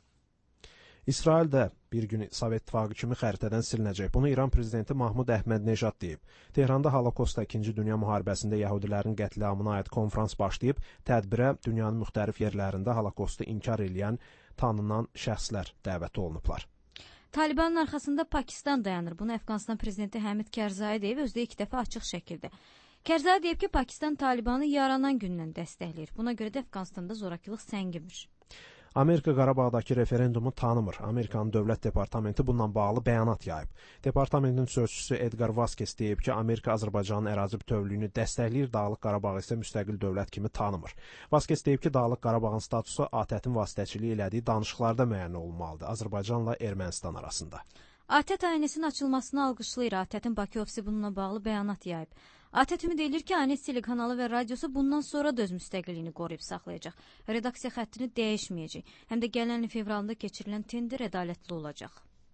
İsrail də bir gün Sovet İttifaqı kimi xəritədən silinəcək. Bunu İran prezidenti Mahmud Əhməd-Nejad deyib. Tehranda Holokosta 2-ci Dünya müharibəsində yəhudilərin qətliamına aid konfrans başlayıb, tədbirə dünyanın müxtəlif yerlərində Holokostu inkar eləyən tanınan şəxslər dəvət olunublar. Talibanın arxasında Pakistan dayanır. Bunu Əfqanistan prezidenti Həmid Kərzai deyib, özdə 2 dəfə açıq şəkildə. Kərzai deyib ki, Pakistan Talibanı yaranan gündən dəstəkləyir. Buna görə də Əfqanistanda zorakılıq səngimir. Amerika Qarabağdakı referendumu tanımır. Amerikanın Dövlət Departamenti bununla bağlı bəyanat yayıb. Departamentin sözçüsü Edgar Vasquez deyib ki, Amerika Azərbaycanın ərazi bütövlüyünü dəstəkləyir, Dağlıq Qarabağı isə müstəqil dövlət kimi tanımır. Vasquez deyib ki, Dağlıq Qarabağın statusu ATƏT-in vasitəçiliyi elədiyi danışıqlarda müəyyən olunmalıdır Azərbaycanla Ermənistan arasında. ATƏT aynesinin açılmasını alqışlayır. ATƏT-in Bakı ofisi bununla bağlı bəyanat yayıb. ATƏT ümid edir ki, ANS telekanalı və radiosu bundan sonra da öz müstəqilliyini qoruyub saxlayacaq. Redaksiya xəttini dəyişməyəcək. Həm də gələn ilin fevralında keçirilən tender ədalətli olacaq.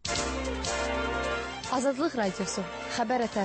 Azadlıq Radiosu, xəbər ətər.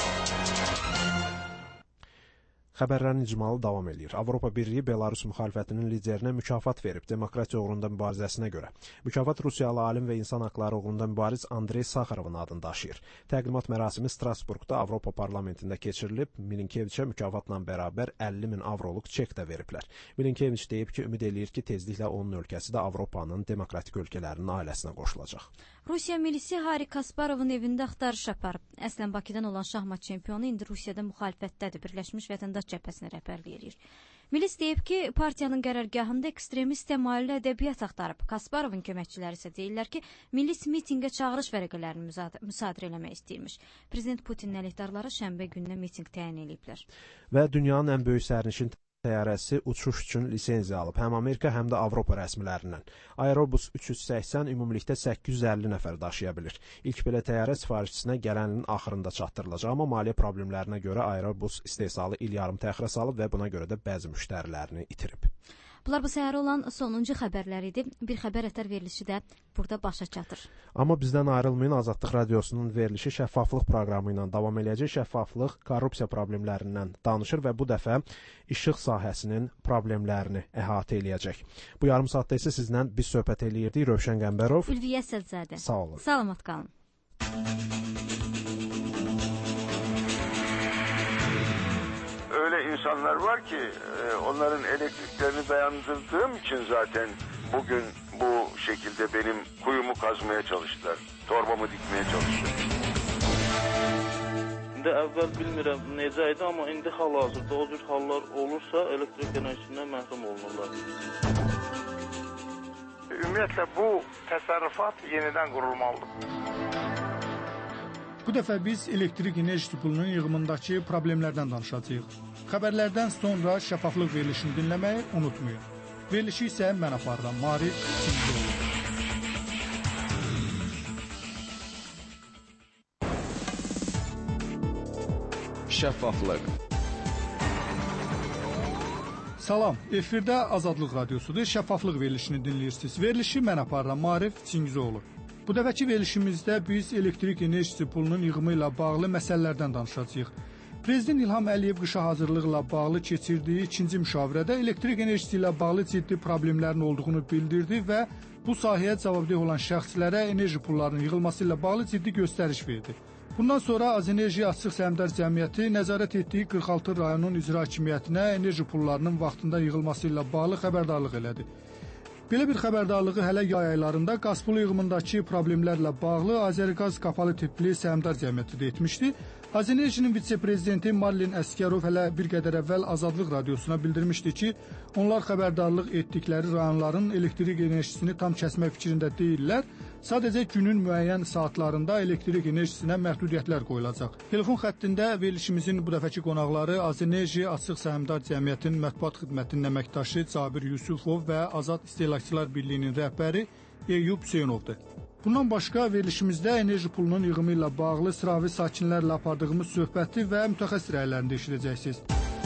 Xəbərlərin icmalı davam edir. Avropa Birliyi Belarus müxalifətinin liderinə mükafat verib demokratiya uğrunda mübarizəsinə görə. Mükafat Rusiyalı alim və insan haqları uğrunda mübariz Andrey Sakharovun adını daşıyır. Təqdimat mərasimi Strasburqda Avropa Parlamentində keçirilib. Milinkeviçə mükafatla bərabər 50 min avroluq çek də veriblər. Milinkeviç deyib ki, ümid eləyir ki, tezliklə onun ölkəsi də Avropanın demokratik ölkələrinin ailəsinə qoşulacaq. Rusiya milisi Hari Kasparovun evində axtarış aparıb. Əslən Bakıdan olan şahmat çempionu indi Rusiyada müxalifətdədir. Birləşmiş Vətəndaş cəbhəsinə rəhbərlik edir. Milis deyib ki, partiyanın qərargahında ekstremist təmayüllü ədəbiyyat axtarıb. Kasparovun köməkçiləri isə deyirlər ki, milis mitinqə çağırış vərəqələrini müsadirə eləmək istəyirmiş. Prezident Putinin əleyhdarları şənbə gününə mitinq təyin ediblər. Və dünyanın ən böyük sərnişin təyyarəsi uçuş üçün lisenziya alıb. Həm Amerika, həm də Avropa rəsmilərindən. Aerobus 380 ümumilikdə 850 nəfər daşıya bilir. İlk belə təyyarə sifarişçisinə gələn ilin axırında çatdırılacaq, amma maliyyə problemlərinə görə Aerobus istehsalı il yarım təxirə salıb və buna görə də bəzi müştərilərini itirib. Bunlar bu səhər olan sonuncu xəbərlər idi. Bir xəbər ətər verilişi də burada başa çatır. Amma bizdən ayrılmayın, Azadlıq Radiosunun verilişi şəffaflıq proqramı ilə davam eləyəcək. Şəffaflıq korrupsiya problemlərindən danışır və bu dəfə işıq sahəsinin problemlərini əhatə eləyəcək. Bu yarım saatda isə sizlə biz söhbət eləyirdik. Rövşən Qəmbərov, Ülviyə Səlzadə. Sağ olun. Salamat qalın. insanlar var ki onların elektriklerini dayandırdığım için zaten bugün bu şekilde benim kuyumu kazmaya çalıştılar. Torbamı dikmeye çalıştılar. İndi əvvəl bilmirəm necə idi, amma indi hal-hazırda o cür hallar olursa elektrik enerjisindən məhrum olunurlar. Ümumiyyətlə bu təsərrüfat yenidən qurulmalıdır. Bu dəfə biz elektrik enerji pulunun yığımındakı problemlərdən danışacağıq. Xəbərlərdən sonra şəffaflıq verilişini dinləməyi unutmayın. Verilişi isə mən aparıram, Maarif Çingizoğlu. Şəffaflıq. Salam, efirdə Azadlıq Radiosudur. Şəffaflıq verilişini dinləyirsiniz. Verilişi mən aparıram, Maarif Çingizoğlu. Bu dəfəki verilişimizdə biz elektrik enerjisi pulunun yığımı ilə bağlı məsələlərdən danışacağıq. Prezident İlham Əliyev qışa hazırlıqla bağlı keçirdiyi ikinci müşavirədə elektrik enerjisi ilə bağlı ciddi problemlərin olduğunu bildirdi və bu sahəyə cavabdeh olan şəxslərə enerji pullarının yığılması ilə bağlı ciddi göstəriş verdi. Bundan sonra Azenerji Açıq Səhmdar Cəmiyyəti nəzarət etdiyi 46 rayonun icra hakimiyyətinə enerji pullarının vaxtında yığılması ilə bağlı xəbərdarlıq elədi. Belə bir xəbərdarlığı hələ yay aylarında qaz pulu yığımındakı problemlərlə bağlı Azərqaz Qapalı Tipli Səhmdar Cəmiyyəti də etmişdi. Azenerjinin vitse-prezidenti Marlin Əsgərov hələ bir qədər əvvəl Azadlıq Radiosuna bildirmişdi ki, onlar xəbərdarlıq etdikləri rayonların elektrik enerjisini tam kəsmək fikrində deyirlər. Sadəcə günün müəyyən saatlarında elektrik enerjisinə məhdudiyyətlər qoyulacaq. Telefon xəttində verilişimizin bu dəfəki qonaqları Azenerji Açıq Səhmdar Cəmiyyətinin mətbuat xidmətinin əməkdaşı Cabir Yusufov və Azad İstehlakçılar Birliyinin rəhbəri Eyyub Hüseynovdur. Bundan başqa verilişimizdə enerji pulunun yığımı ilə bağlı sıravi sakinlərlə apardığımız söhbəti və mütəxəssis rəylərini də eşidəcəksiniz.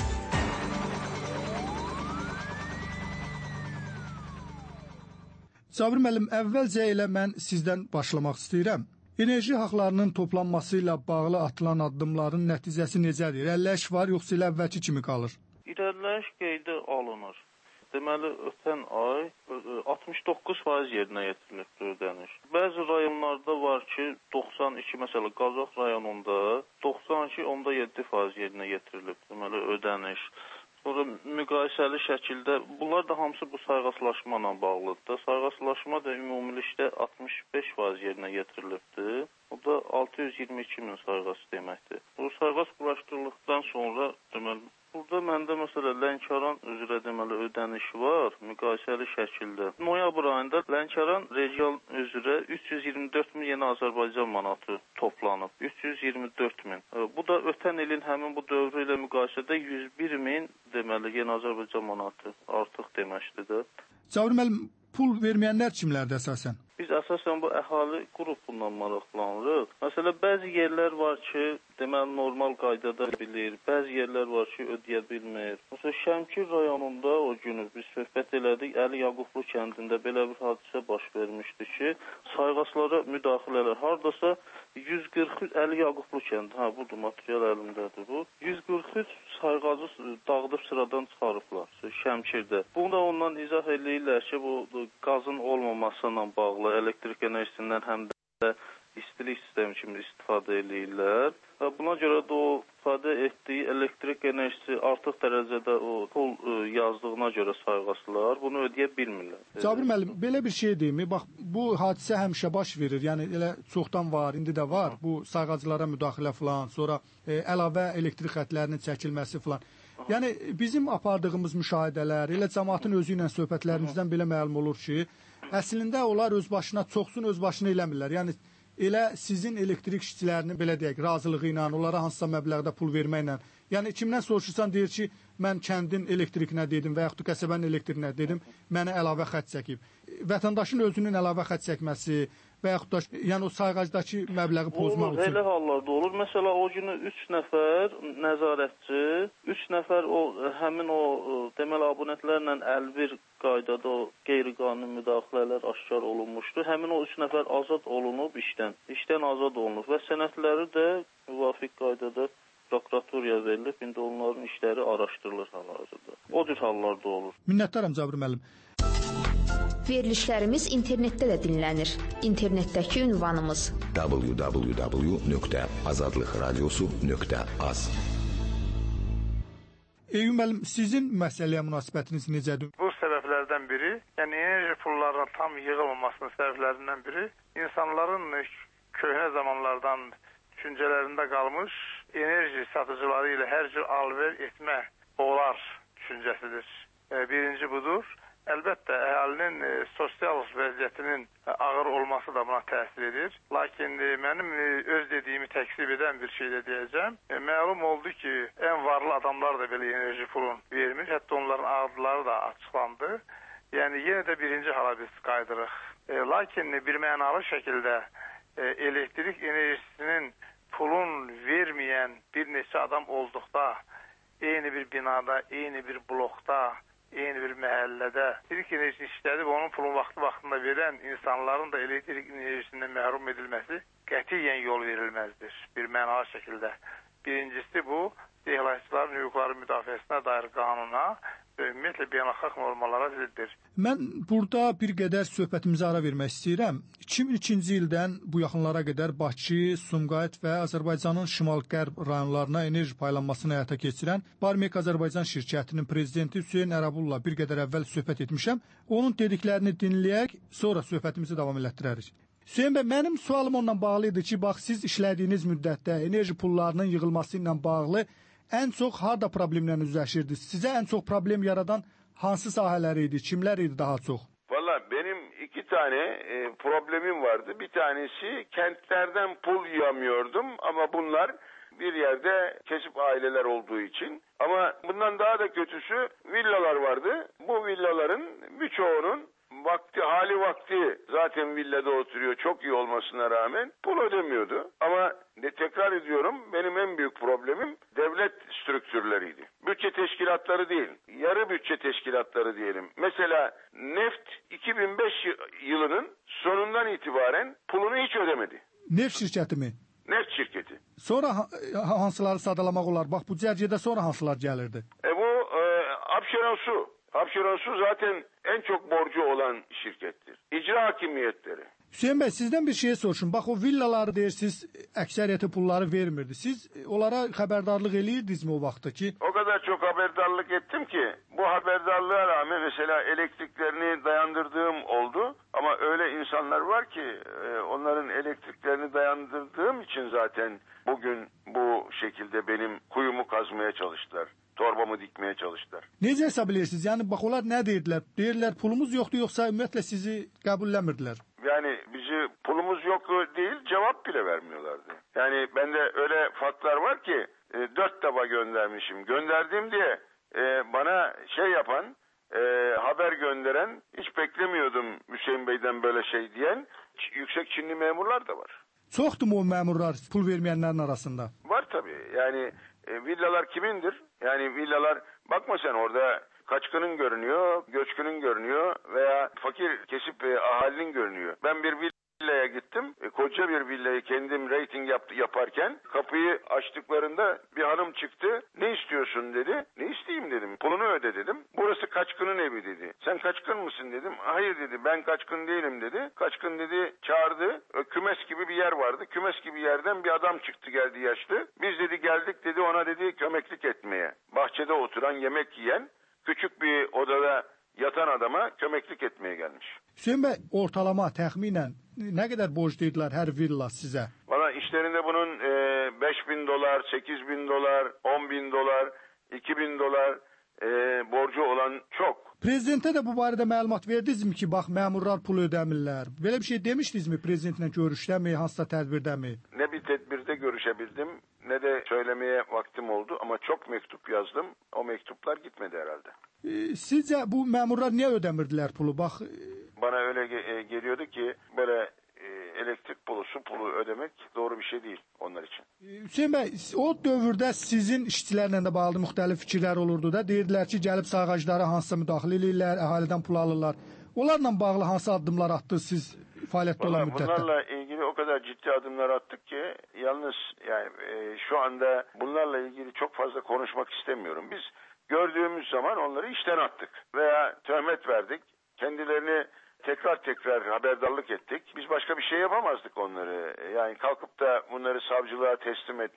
Cabir müəllim, əvvəlcə elə mən sizdən başlamaq istəyirəm. Enerji haqlarının toplanması ilə bağlı atılan addımların nəticəsi necədir? İrəliləyiş var, yoxsa elə əvvəlki kimi qalır? İrəliləyiş qeydə alınır. Deməli, ötən ay 69% yerinə yetirilibdir ödəniş. Bəzi rayonlarda var ki, 92, məsələn, Qazax rayonunda 92,7% yerinə yetirilib, deməli, ödəniş. Sonra müqayisəli şəkildə, bunlar da hamısı bu sayğaclaşma ilə bağlıdır. Sayğaclaşma da ümumilikdə 65% yerinə yetirilibdir. O da 622 min sayğac deməkdir. Bu sayğac quraşdırıldıqdan sonra, deməli, burada məndə məsələn Lənkəran üzrə deməli ödəniş var, müqayisəli şəkildə. Noyabr ayında Lənkəran region üzrə 324 min yeni Azərbaycan manatı toplanıb. 324 min. Bu da ötən ilin həmin bu dövrü ilə müqayisədə 101 min deməli yeni Azərbaycan manatı artıq deməkdir də. Cabir müəllim, pul verməyənlər kimlərdir əsasən? Biz əsasən bu əhali qrupundan maraqlanırıq. Məsələn, bəzi yerlər var ki, deməli normal qaydada bilir, bəzi yerlər var ki, ödəyə bilmir. Məsələn, Şəmkir rayonunda o günü biz söhbət elədik, Əli Yaqublu kəndində belə bir hadisə baş vermişdi ki, sayğaclara müdaxilələr hardasa 143 Əli Yaqublu kəndi, budur, material əlimdədir bu. 143 sayğacı dağıdıb sıradan çıxarıblar Şəmkirdə. Bunu da ondan izah eləyirlər ki, bu qazın olmaması ilə bağlı elektrik enerjisindən həm də istilik sistemi kimi istifadə eləyirlər. Buna görə də o istifadə etdiyi elektrik enerjisi artıq dərəcədə o pul yazdığına görə sayğaclar bunu ödəyə bilmirlər. Cabir müəllim, belə bir şey deyimi? Bax, bu hadisə həmişə baş verir. Yəni elə çoxdan var, indi də var. Bu sayğaclara müdaxilə falan, sonra əlavə elektrik xəttlərinin çəkilməsi falan. Yəni bizim apardığımız müşahidələr, elə cəmaatın özü ilə söhbətlərimizdən belə məlum olur ki, əslində onlar öz başına, çoxsun öz başına eləmirlər. Yəni elə sizin elektrik işçilərinin belə deyək, razılığı ilə, onlara hansısa məbləğdə pul verməklə, yəni kimdən soruşursan deyir ki, mən kəndin elektrikinə dedim və yaxud da qəsəbənin elektrikinə dedim, mənə əlavə xətt çəkib. Vətəndaşın özünün əlavə xətt çəkməsi və yaxud da yəni o sayğacdakı məbləği pozmaq üçün. Elə hallarda olur. Məsələn, o günü 3 nəfər nəzarətçi, 3 nəfər həmin o deməli abunətlərlə əlbir qaydada o qeyri-qanuni müdaxilələr aşkar olunmuşdu. Həmin o 3 nəfər azad olunub işdən azad olunub və sənədləri də müvafiq qaydada prokuraturaya verilib. İndi onların işləri araşdırılır hal-hazırda. O cür hallarda olur. Minnətdaram Cabir müəllim. Verilişlərimiz internetdə də dinlənir. İnternetdəki ünvanımız www.azadlıqradiosu.az. Eyyub müəllim, sizin məsələyə münasibətiniz necədir? Bu səbəblərdən biri, yəni enerji pullarının tam yığılmamasının səbəblərindən biri insanların köhnə zamanlardan düşüncələrində qalmış enerji satıcıları ilə hər cür alver etmə olar düşüncəsidir. Birinci budur. Əlbəttə, əhalinin sosial vəziyyətinin ağır olması da buna təsir edir. Lakin mənim öz dediyimi təksib edən bir şey də deyəcəm. Məlum oldu ki, ən varlı adamlar da belə enerji pulun vermir. Hətta onların adları da açıqlandı. Yəni, yenə də birinci hala biz qaydırıq. Lakin bir mənalı şəkildə elektrik enerjisinin pulun verməyən bir neçə adam olduqda, eyni bir binada, eyni bir blokda, eyni bir məhəllədə elektrik enerjisini işlədib onun pulun vaxtında verən insanların da elektrik enerjisindən məhrum edilməsi qətiyyən yol verilməzdir bir mənalı şəkildə. Birincisi bu, istehlakçıların hüquqları müdafiəsinə dair qanuna və ümumiyyətlə beynəlxalq normalara ziddir. Mən burada bir qədər söhbətimizə ara vermək istəyirəm. 2002-ci ildən bu yaxınlara qədər Bakı, Sumqayıt və Azərbaycanın şimal-qərb rayonlarına enerji paylanmasını həyata keçirən Barmek Azərbaycan şirkətinin prezidenti Hüseyn Ərəbulla bir qədər əvvəl söhbət etmişəm. Onun dediklərini dinləyək, sonra söhbətimizi davam elətdirərik. Hüseyn bəy, mənim sualım onunla bağlı idi ki, bax siz işlədiyiniz müddətdə enerji pullarının yığılması ilə bağlı ən çox harda problemlə üzləşirdiniz? Sizə ən çox problem yaradan hansı sahələr idi, kimlər idi daha çox? Valla benim iki tane problemim vardı. Bir tanesi kentlerden pul yiyamıyordum ama bunlar bir yerde kesip aileler olduğu için. Ama bundan daha da kötüsü villalar vardı. Bu villaların birçoğunun hali vakti zaten villada oturuyor çok iyi olmasına rağmen pul ödemiyordu. Ama tekrar ediyorum benim en büyük problemim devlet strüktürleriydi. Bütçe teşkilatları değil, yarı bütçe teşkilatları diyelim. Mesela Neft 2005 yılının sonundan itibaren pulunu hiç ödemedi. Neft şirkəti mi? Neft şirketi. Sonra hansıları sadalamaq olar? Bax bu cərgədə sonra hansılar gəlirdi? Bu Abşeron Su. Abşeron Su zaten en çok borcu olan şirkettir. İcra hakimiyetleri. Hüseyin bəy, sizdən bir şey soruşun. Bax o villaları deyirsiniz, əksəriyyəti pulları vermirdi. Siz onlara xəbərdarlıq eləyirdinizmi o vaxtda ki? O kadar çok haberdarlık ettim ki bu haberdarlığa rağmen mesela elektriklerini dayandırdığım oldu. Ama öyle insanlar var ki onların elektriklerini dayandırdığım için zaten bugün bu şekilde benim kuyumu kazmaya çalıştılar. Torbamı dikmeye çalıştılar. Necə hesab edirsiniz? Yəni bax onlar nə deyirdilər? Deyirlər pulumuz yoxdur yoxsa ümumiyyətlə sizi qəbulləmirdilər? Yani bizi pulumuz yok değil cevap bile vermiyorlardı. Yani bende öyle faktlar var ki 4 defa göndermişim. Gönderdim diye bana şey yapan haber gönderen hiç beklemiyordum Hüseyin Bey'den böyle şey diyen yüksek Çinli memurlar da var. Çoxdur mu o memurlar pul verməyənlərin arasında? Var tabii. Yani villalar kimindir? Yani villalar bakma sen orada kaçkının görünüyor, göçkünün görünüyor veya fakir kesip ahalinin görünüyor. Ben bir villaya gittim. Koca bir villayı kendim rating yaparken kapıyı açtıklarında bir hanım çıktı. Ne istiyorsun dedi. Ne isteyeyim dedim. Pulunu öde dedim. Burası kaçkının evi dedi. Sen kaçkın mısın dedim. Hayır dedi. Ben kaçkın değilim dedi. Kaçkın dedi çağırdı. Kümes gibi bir yer vardı. Kümes gibi yerden bir adam çıktı geldi yaşlı. Biz dedi geldik dedi ona dedi kömeklik etmeye. Bahçede oturan yemek yiyen küçük bir odada yatan adama kömeklik etmeye gelmiş. Hüseyin bəy, ortalama təxminən nə qədər borcluydular hər villa sizə? Valla işlerinde bunun $5.000, $8.000, $10.000, $2.000 borcu olan çok. Prezidentə də bu barədə məlumat verdinizmi ki, bax məmurlar pul ödəmirlər? Belə bir şey demişdinizmi prezidentlə görüşdəmi, hansısa tədbirdəmi? Ne bir tedbirde görüşebildim ne de söylemeye vaktim oldu ama çok mektup yazdım. O mektuplar gitmedi herhalde. Sizcə bu məmurlar niyə ödəmirdilər pulu? Bax bana öyle geliyordu ki böyle elektrik pulu, su pulu ödemek doğru bir şey değil onlar için. Hüseyin bəy, o dövrdə sizin işçilərlə də bağlı müxtəlif fikirlər olurdu da. Deyirdilər ki, gəlib sağ ağaclara hansısa müdaxilə edirlər, əhalidən pul alırlar. Onlarla bağlı hansı addımlar attınız siz fəaliyyətdə olan müddətdə? Bunlarla ilgili o kadar ciddi adımlar attık ki yalnız yani şu anda bunlarla ilgili çok fazla konuşmak istemiyorum. Biz gördüğümüz zaman onları işten attık veya töhmet verdik. Kendilerini tekrar haberdarlık ettik. Biz başka bir şey yapamazdık onları. Yani kalkıp da bunları savcılığa teslim etmek,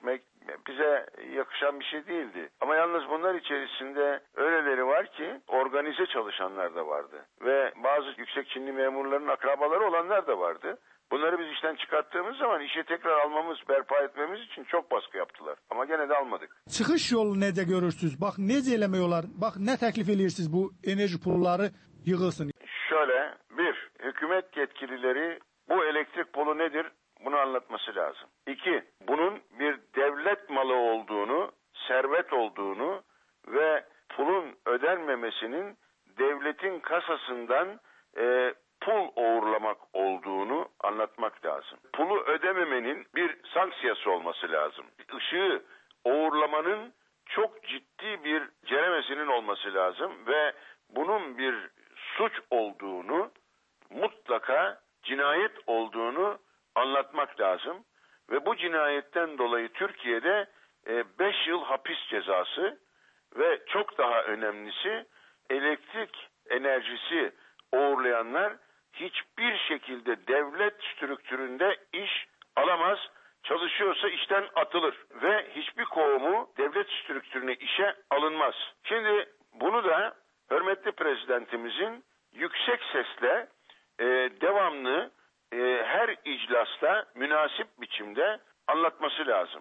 bize yakışan bir şey değildi. Ama yalnız bunlar içerisinde öyleleri var ki organize çalışanlar da vardı. Ve bazı yüksek Çinli memurların akrabaları olanlar da vardı. Bunları biz işten çıkarttığımız zaman işe tekrar almamız, berpa etmemiz için çok baskı yaptılar. Ama gene de almadık. Çıxış yolu necə görürsünüz? Bax, necə eləmək olar? Bax, nə təklif edirsiniz bu enerji pulları yığılsın? Şöyle, bir, hükümet yetkilileri bu elektrik pulu nedir? Bunu anlatması lazım. İki, bunun bir devlet malı olduğunu, servet olduğunu ve pulun ödenmemesinin devletin kasasından pul uğurlamak olduğunu anlatmak lazım. Pulu ödememenin bir sanksiyası olması lazım. Işığı uğurlamanın çok ciddi bir ceremesinin olması lazım ve bunun bir suç olduğunu, mutlaka cinayet olduğunu anlatmak lazım. Ve bu cinayetten dolayı Türkiye'de 5 yıl hapis cezası ve çok daha önemlisi elektrik enerjisi uğurlayanlar hiçbir şekilde devlet strüktüründe iş alamaz. Çalışıyorsa işten atılır ve hiçbir kovumu devlet strüktürüne işe alınmaz. Şimdi bunu da hürmetli prezidentimizin yüksek sesle devamlı her iclasta münasip biçimde anlatması lazım.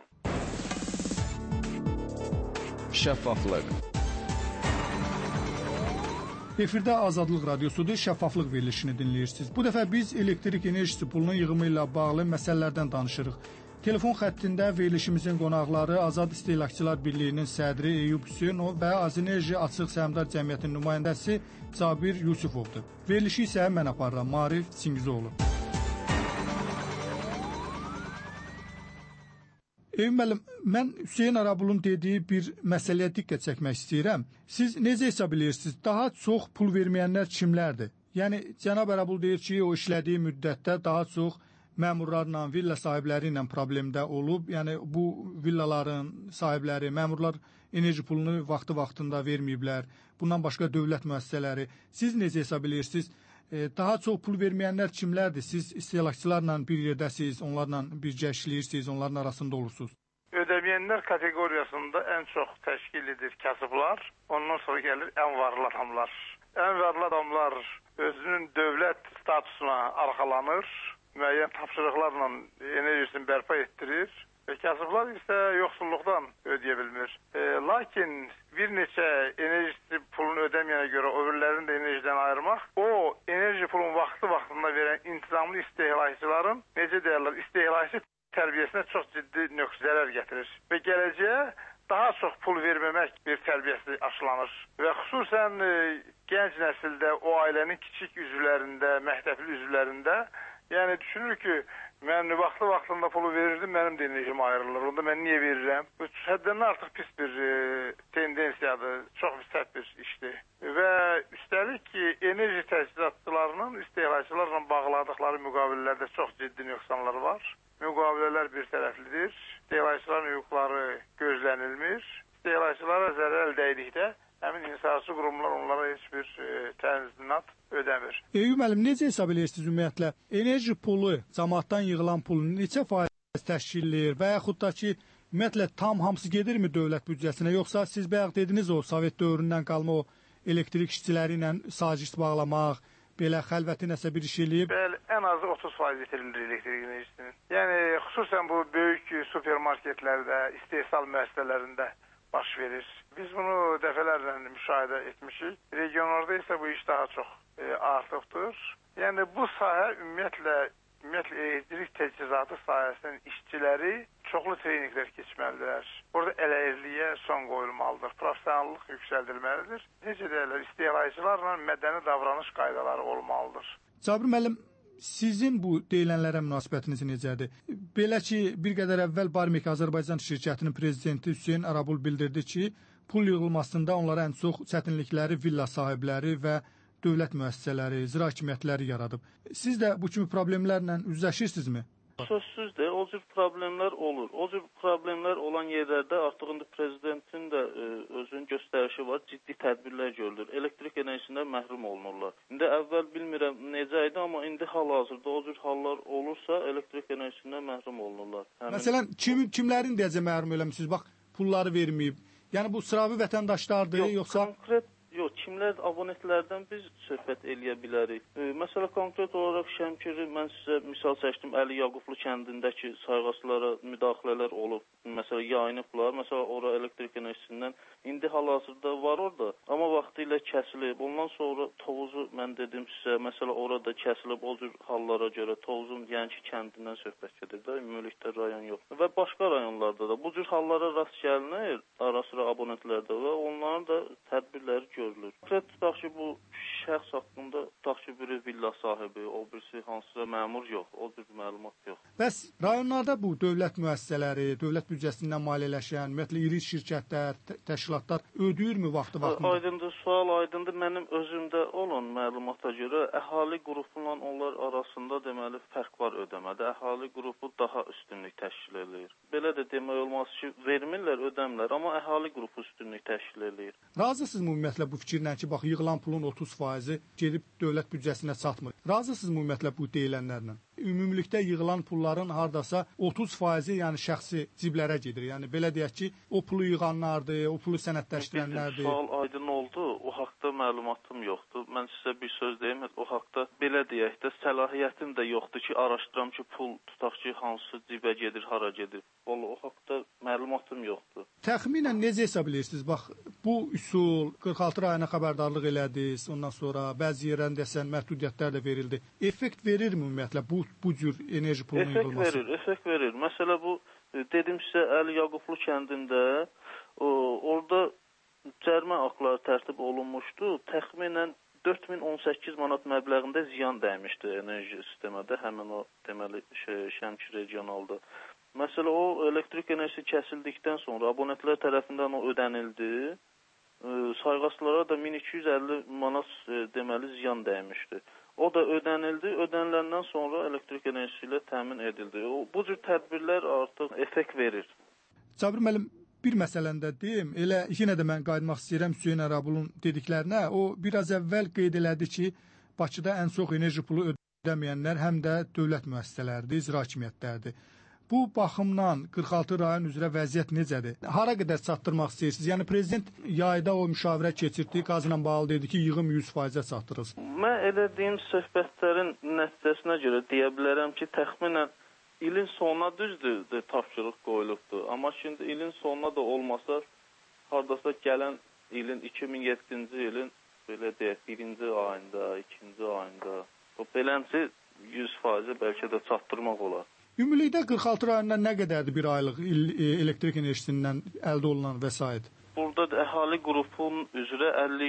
Şəffaflıq. Efirdə Azadlıq Radiosudur, şəffaflıq verilişini dinləyirsiniz. Bu dəfə biz elektrik enerjisi pulunun yığımı ilə bağlı məsələlərdən danışırıq. Telefon xəttində verilişimizin qonaqları Azad İstehlakçılar Birliyinin sədri Eyüp Hüseynov və Azenerji Açıq Səhmdar Cəmiyyətinin nümayəndəsi Cabir Yusifovdur. Verilişi isə mən aparıram, Maarif Çingizoğlu. Eyüp müəllim, mən Hüseyn Arabulun dediyi bir məsələyə diqqət çəkmək istəyirəm. Siz necə hesab edirsiniz? Daha çox pul verməyənlər kimlərdir? Yəni, cənab Arabul deyir ki, o işlədiyi müddətdə daha çox məmurlarla, villa sahibləri ilə problemdə olub. Yəni, bu villaların sahibləri, məmurlar enerji pulunu vaxtında verməyiblər. Bundan başqa dövlət müəssisələri. Siz necə hesab edirsiniz? Daha çox pul verməyənlər kimlərdir? Siz istehlakçılarla bir yerdəsiniz, onlarla birgə işləyirsiniz, onların arasında olursunuz. Ödəməyənlər kateqoriyasında ən çox təşkil edir kasıblar, ondan sonra gəlir ən varlı adamlar. Ən varlı adamlar özünün dövlət statusuna arxalanır, müəyyən tapşırıqlarla enerjisini bərpa etdirir. Kasıblar isə yoxsulluqdan ödəyə bilmir. Lakin bir neçə enerji pulunu ödəməyənə görə öbürlərini də enerjiden ayırmaq, o enerji pulun vaxtında verən intizamlı istehlakçıların, necə deyirlər, istehlakçı tərbiyəsinə çox ciddi zərər gətirir. Və gələcəyə daha çox pul verməmək bir tərbiyəsi aşılanır. Və xüsusən gənc nəsildə, o ailənin kiçik üzvlərində, məktəbli üzvlərində, yəni düşünür ki, mən vaxtında pulu verirdim, mənim də enerjim ayrılır. Onda mən niyə verirəm? Bu həddən artıq pis bir tendensiyadır, çox sərt bir işdir. Və üstəlik ki, enerji təchizatçılarının istehlakçılarla bağladıqları müqavilələrdə çox ciddi nöqsanlar var. Müqavilələr bir tərəflidir. İstehlakçıların hüquqları gözlənilmir. İstehlakçılara zərər dəydikdə həmin insafi qurumlar onlara heç bir təminat ödəmir. Eyüp müəllim, necə hesab edirsiniz ümumiyyətlə? Enerji pulu, cəmaatdan yığılan pulun neçə faiz təşkil edir və yaxud da ki, ümumiyyətlə tam hamısı gedirmi dövlət büdcəsinə, yoxsa siz bayaq dediniz o Sovet dövründən qalma o elektrik işçiləri ilə saziş bağlamaq, belə xəlvəti nəsə bir iş eləyib? Bəli, ən azı 30% yetirilir elektrik enerjisinin. Yəni, xüsusən bu böyük supermarketlərdə, istehsal müəssisələrində baş verir. Biz bunu dəfələrlə müşahidə etmişik. Regionlarda isə bu iş daha çox artıqdır. Yəni, bu sahə ümumiyyətlə elektrik təchizatı sahəsinin işçiləri çoxlu treninqlər keçməlidirlər. Burada ələyirliyə son qoyulmalıdır. Professionallıq yüksəldilməlidir. Necə deyirlər, istehlakçılarla mədəni davranış qaydaları olmalıdır. Cabir müəllim, sizin bu deyilənlərə münasibətiniz necədir? Belə ki, bir qədər əvvəl Barmik Azərbaycan şirkətinin prezidenti Hüseyn Arabul bildirdi ki, pul yığılmasında onlara ən çox çətinlikləri villa sahibləri və dövlət müəssisələri, icra hakimiyyətləri yaradıb. Siz də bu kimi problemlərlə üzləşirsinizmi? Sözsüzdür, o cür problemlər olur. O cür problemlər olan yerlərdə artıq indi prezidentin də özünün göstərişi var, ciddi tədbirlər görülür. Elektrik enerjisindən məhrum olunurlar. İndi əvvəl bilmirəm necə idi, amma indi hal-hazırda o cür hallar olursa elektrik enerjisindən məhrum olunurlar. Məsələn, kimlərin deyəcə məhrum eləmisiniz? Bax, pulları verməyib. Yəni bu sıravi vətəndaşlardır, yoxsa konkret yox, kimlər abonentlərdən biz söhbət eləyə bilərik. Məsələ konkret olaraq Şəmkiri mən sizə misal çəkdim, Əli Yaqublu kəndindəki sayğaclara müdaxilələr olub. Məsələn, yayınıblar. Məsələn, ora elektrik enerjisindən indi hal-hazırda var orada, amma vaxtilə kəsilib. Ondan sonra Tovuzu mən dedim sizə, məsələn, orada kəsilib o cür hallara görə Tovuzun Yənki kəndindən söhbət gedir də, ümumilikdə rayon yox. Və başqa rayonlarda da bu cür hallara rast gəlinir, ara-sıra abonentlərdə və onların da tədbirləri görülür. Konkret tutaq ki, bu şəxs haqqında tutaq ki, biri villa sahibi, o birisi hansısa məmur yox, o cür məlumat yox. Bəs rayonlarda bu dövlət müəssisələri, dövlət büdcəsindən maliyyələşən, ümumiyyətlə iri şirkətlər, təşkilatlar ödəyirmi vaxtı-vaxtında? Aydındır, sual aydındır. Mənim özümdə olan məlumata görə əhali qrupundan onlar arasında deməli fərq var ödəmədə. Əhali qrupu daha üstünlük təşkil edir. Belə də demək olmaz ki, vermirlər, ödəmlər, amma əhali qrupu üstünlük təşkil edir. Razısınızmı ümumiyyətlə bu fikirlə ki, bax yığılan pulun 30% gedib dövlət büdcəsinə çatmır? Razısınızmı ümumiyyətlə bu deyilənlərlə? Ümumilikdə yığılan pulların hardasa 30%, yəni şəxsi ciblərə gedir. Yəni belə deyək ki, o pulu yığanlardır, o pulu sənədləşdirənlərdir. Sual aydın oldu. O haqda məlumatım yoxdur. Mən sizə bir söz deyim, o haqda belə deyək də səlahiyyətim də yoxdur ki, araşdıram ki, pul tutaq ki, hansı cibə gedir, hara gedir. O haqda məlumatım yoxdur. Təxminən necə hesab edirsiniz? Bax, bu üsul 46 rayona xəbərdarlıq elədiniz, ondan sonra bəzi yerlərin desən məhdudiyyətlər də verildi. Effekt verirmi ümumiyyətlə bu cür enerji pulunun yığılması? Effekt verir. Məsələ bu, dedim sizə, Əli Yaqublu kəndində orada cərimə aktları tərtib olunmuşdu. Təxminən 4018 manat məbləğində ziyan dəymişdi enerji sistemində, həmin o deməli Şəmkir regionalda. Məsələ o elektrik enerjisi kəsildikdən sonra abonentlər tərəfindən o ödənildi. Sayğaclara da 1250 manat deməli ziyan dəymişdi. O da ödənildi. Ödəniləndən sonra elektrik enerjisi ilə təmin edildi. Bu cür tədbirlər artıq effekt verir. Cabir müəllim, bir məsələndə deyim, elə yenə də mən qayıtmaq istəyirəm Hüseyn Ərabulun dediklərinə. O biraz əvvəl qeyd elədi ki, Bakıda ən çox enerji pulu ödəməyənlər həm də dövlət müəssisələridir, icra hakimiyyətləridir. Bu baxımdan 46 rayon üzrə vəziyyət necədir? Hara qədər çatdırmaq istəyirsiniz? Yəni prezident yayda o müşavirə keçirdi, qaz ilə bağlı dedi ki, yığım 100%-ə çatdırılsın. Mən elədiyim söhbətlərin nəticəsinə görə deyə bilərəm ki, təxminən ilin sonuna düzdür tapşırıq qoyulubdur. Amma şimdi ilin sonuna da olmasa, hardasa gələn ilin 2007-ci ilin belə deyək, 1-ci ayında, 2-ci ayında, belənci 100%-ə bəlkə də çatdırmaq olar. Ümumilikdə 46 rayondan nə qədərdir bir aylıq elektrik enerjisindən əldə olunan vəsait? Burada əhali qrupunun üzrə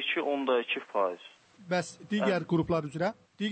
52,2%. Bəs digər qruplar üzrə?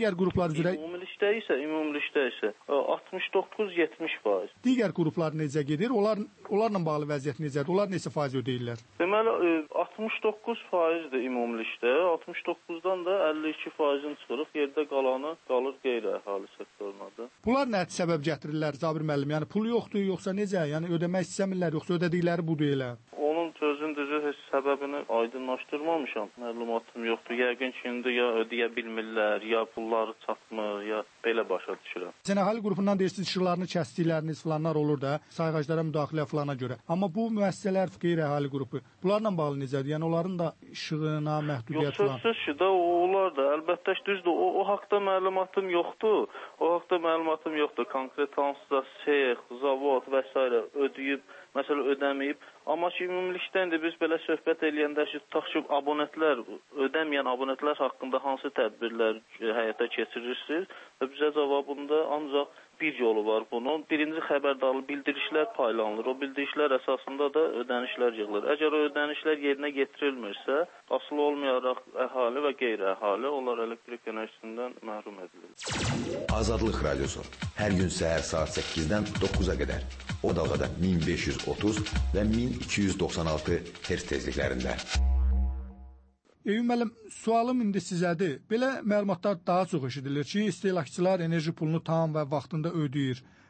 Ümumilikdə isə 69-70%. Digər qruplar necə gedir? Onlarla bağlı vəziyyət necədir? Onlar neçə faiz ödəyirlər? Deməli 69%-dir ümumilikdə. 69-dan da 52%-in çıxırıq. Yerdə qalanı qalır qeyri-əhali sektoruna. Bunlar nə səbəb gətirirlər Cabir müəllim? Yəni pul yoxdur, yoxsa necə? Yəni ödəmək istəmirlər, yoxsa ödədikləri budur elə? Onun sözün düzü heç səbəbini aydınlaşdırmamışam. Məlumatım yoxdur. Yəqin ki, indi ya ödəyə bilmirlər, ya pulları çatmır, ya belə başa düşürəm. Sən əhali qrupundan deyirsiniz, işıqlarını kəsdikləriniz falanlar olur da, sayğaclara müdaxilə falana görə. Amma bu müəssisələr qeyri-əhali qrupu, bunlarla bağlı necədir? Yəni onların da işığına məhdudiyyət falan. Yox, sözsüz ki, də onlar da əlbəttə düzdür. O haqda məlumatım yoxdur. Konkret hansısa sex, zavod və s. ödəyib, məsələ ödəməyib. Amma ki, ümumilikdə indi biz belə söhbət eləyəndə ki, tutaq ki, abonentlər, ödəməyən abonentlər haqqında hansı tədbirlər həyata keçirirsiniz? Bizə cavabında ancaq bir yolu var bunun. Birinci xəbərdarlıq bildirişlər paylanılır. O bildirişlər əsasında da ödənişlər yığılır. Əgər o ödənişlər yerinə getirilmirsə, asılı olmayaraq əhali və qeyri-əhali onlar elektrik enerjisindən məhrum edilir. Azadlıq radiosu. Hər gün səhər saat 8-dən 9-a qədər. O dalğada 1530 və 1296 Hz tezliklərində. Eyüp müəllim, sualım indi sizədir. Belə məlumatlar daha çox eşidilir ki, istehlakçılar enerji pulunu tam və vaxtında ödəyir.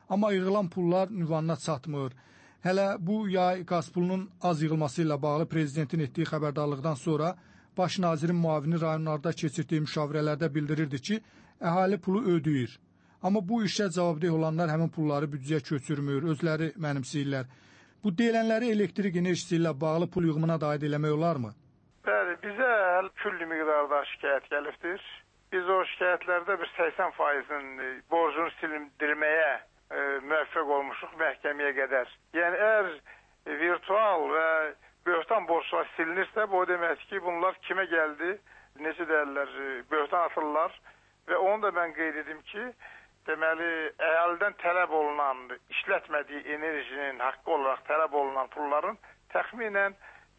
Amma yığılan pullar ünvanına çatmır. Hələ bu yay qaz pulunun az yığılması ilə bağlı prezidentin etdiyi xəbərdarlıqdan sonra baş nazirin müavini rayonlarda keçirdiyi müşavirələrdə bildirirdi ki, əhali pulu ödəyir. Amma bu işə cavabdeh olanlar həmin pulları büdcəyə köçürmür, özləri mənimsəyirlər. Bu deyilənləri elektrik enerjisi ilə bağlı pul yığımına da aid eləmək olarmı? Bəli, bizə külli miqdarda şikayət gəlibdir. Biz o şikayətlərdə bir 80%-in borcunu silindirməyə müvəffəq olmuşuq məhkəməyə qədər. Yəni, əgər virtual və böhtan borçlar silinirsə, bu o deməkdir ki, bunlar kimə gəldi, necə deyirlər, böhtan atırlar və onu da mən qeyd edim ki, deməli, əhalidən tələb olunan, işlətmədiyi enerjinin haqqı olaraq tələb olunan pulların təxminən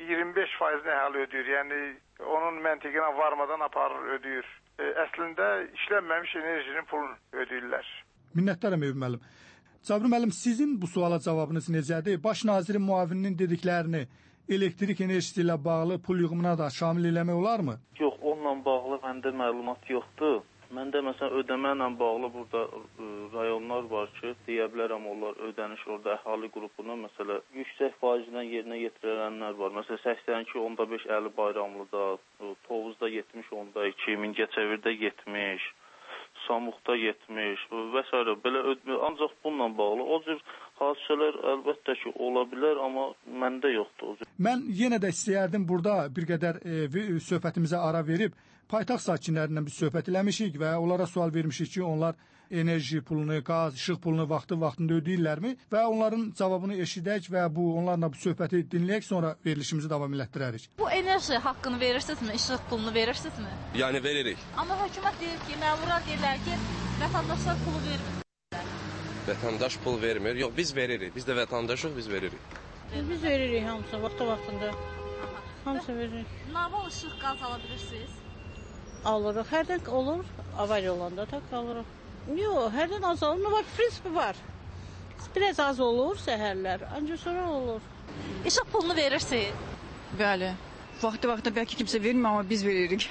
25%-ni əhali ödəyir. Yəni, onun məntiqinə varmadan aparır, ödəyir. Əslində, işlənməmiş enerjinin pulunu ödəyirlər. Minnətdaram Eyüp müəllim. Cabir müəllim, sizin bu suala cavabınız necədir? Baş nazirin müavininin dediklərini elektrik enerjisi ilə bağlı pul yığımına da şamil eləmək olarmı? Yox, onunla bağlı məndə məlumat yoxdur. Məndə məsələn ödəmə ilə bağlı burada rayonlar var ki, deyə bilərəm onlar ödəniş orada əhali qrupuna məsələn yüksək faizlə yerinə yetirilənlər var. Məsələn 82.5 Əli Bayramlıda, Tovuzda 70.2, Mingəçevirdə 70, Samuqda 70 və s. belə ancaq bununla bağlı o cür hadisələr əlbəttə ki ola bilər, amma məndə yoxdur o cür. Mən yenə də istəyərdim burada bir qədər söhbətimizə ara verib paytaxt sakinlərindən biz söhbət eləmişik və onlara sual vermişik ki, onlar enerji pulunu, qaz, işıq pulunu vaxtında ödəyirlərmi və onların cavabını eşidək və onlarla bu söhbəti dinləyək, sonra verilişimizi davam elətdirərik. Bu enerji haqqını verirsinizmi, işıq pulunu verirsinizmi? Yəni veririk. Amma hökumət deyir ki, məmurlar deyirlər ki, vətəndaşlar pulu vermir. Vətəndaş pul vermir. Yox, biz veririk. Biz də vətəndaşıq, biz veririk. Biz veririk hamısı, vaxtında. Hamısı veririk. Normal işıq, qaz ala bilirsiniz? Alırıq. Hərdən olur, avariya olanda da alırıq. Yox, hərdən az olur. Bak, prinsipi var. Biraz az olur səhərlər, ancaq sonra olur. İşıq pulunu verirsiniz? Bəli. Vaxtı bəlkə kimsə vermir, amma biz veririk.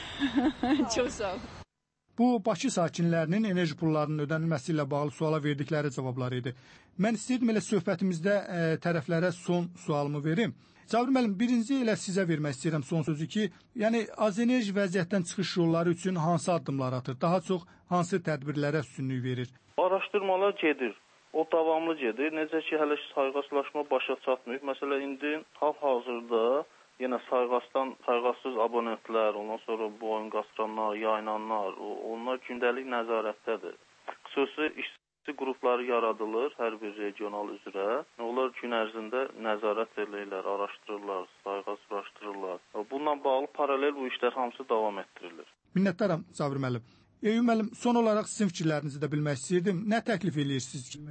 Çox sağ olun. Bu, Bakı sakinlərinin enerji pullarının ödənilməsi ilə bağlı suala verdikləri cavabları idi. Mən istəyirdim elə söhbətimizdə tərəflərə son sualımı verim. Cabir müəllim, birinci elə sizə vermək istəyirəm son sözü ki, yəni az enerji vəziyyətdən çıxış yolları üçün hansı addımlar atır? Daha çox hansı tədbirlərə üstünlük verir? Araşdırmalar gedir. O davamlı gedir. Necə ki, hələ sayğaclaşma başa çatmayıb. Məsələn, indi hal-hazırda yenə sayğacsız abonentlər, ondan sonra bu oyun qastıranlar, yayınanlar, onlar gündəlik nəzarətdədir. Xüsusi işçi qrupları yaradılır hər bir regional üzrə. Onlar gün ərzində nəzarət edirlər, araşdırırlar, sayğaclaşdırırlar. Bununla bağlı paralel bu işlər hamısı davam etdirilir. Minnətdaram Cabir müəllim. Eyüp müəllim, son olaraq sizin fikirlərinizi də bilmək istəyirdim. Nə təklif edirsiniz ki?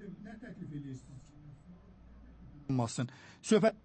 Söhbət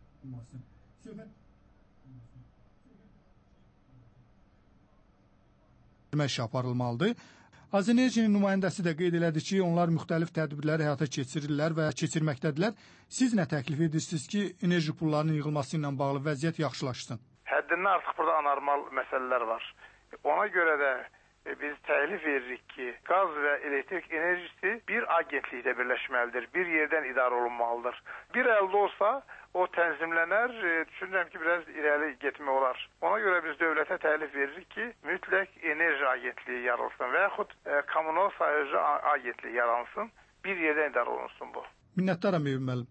aparılmalıdır. Azenerjinin nümayəndəsi də qeyd elədi ki, onlar müxtəlif tədbirləri həyata keçirirlər və keçirməkdədirlər. Siz nə təklif edirsiniz ki, enerji pullarının yığılması ilə bağlı vəziyyət yaxşılaşsın? Həddindən artıq burada anormal məsələlər var. Ona görə də biz təklif veririk ki, qaz və elektrik enerjisi bir agentlikdə birləşməlidir, bir yerdən idarə olunmalıdır. Bir əldə olsa, o tənzimlənər, düşünürəm ki, biraz irəli getmək olar. Ona görə biz dövlətə təklif veririk ki, mütləq enerji agentliyi yaradılsın və yaxud kommunal sahəci agentliyi yaransın, bir yerdən idarə olunsun bu. Minnətdaram Eyüp müəllim.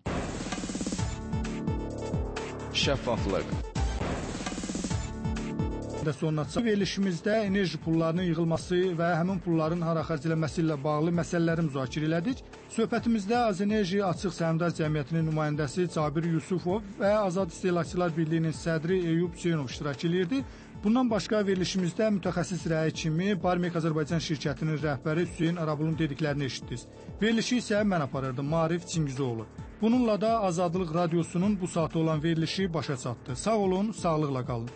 Şəffaflıq. Verilişimizdə enerji pullarının yığılması və həmin pulların hara xərclənməsi ilə bağlı məsələləri müzakirə elədik. Söhbətimizdə Azenerji Açıq Səhmdar Cəmiyyətinin nümayəndəsi Cabir Yusufov və Azad İstehlakçılar Birliyinin sədri Eyüp Hüseynov iştirak edirdi. Bundan başqa verilişimizdə mütəxəssis rəyi kimi Barmek Azərbaycan şirkətinin rəhbəri Hüseyn Arabulun dediklərini eşitdiniz. Verilişi isə mən aparırdım, Maarif Çingizoğlu. Bununla da Azadlıq Radiosunun bu saata olan verilişi başa çatdı. Sağ olun, sağlıqla qalın.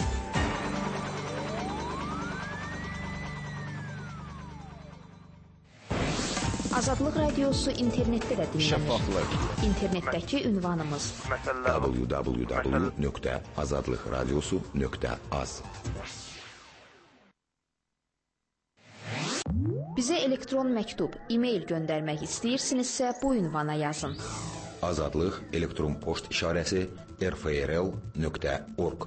Azadlıq Radiosu internetdə də dinlənir. Şəffaflıq. İnternetdəki ünvanımız www.azadlıqradiosu.az Bizə elektron məktub, e-mail göndərmək istəyirsinizsə bu ünvana yazın. Azadlıq elektron poçt işarəsi rfrl.org.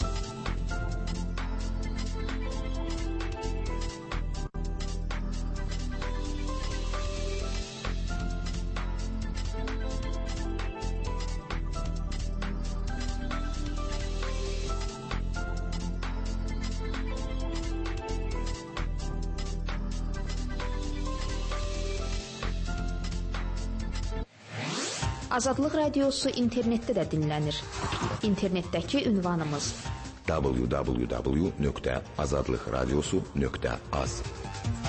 Azadlıq radiosu internetdə də dinlənir. İnternetdəki ünvanımız www.azadlıqradiosu.az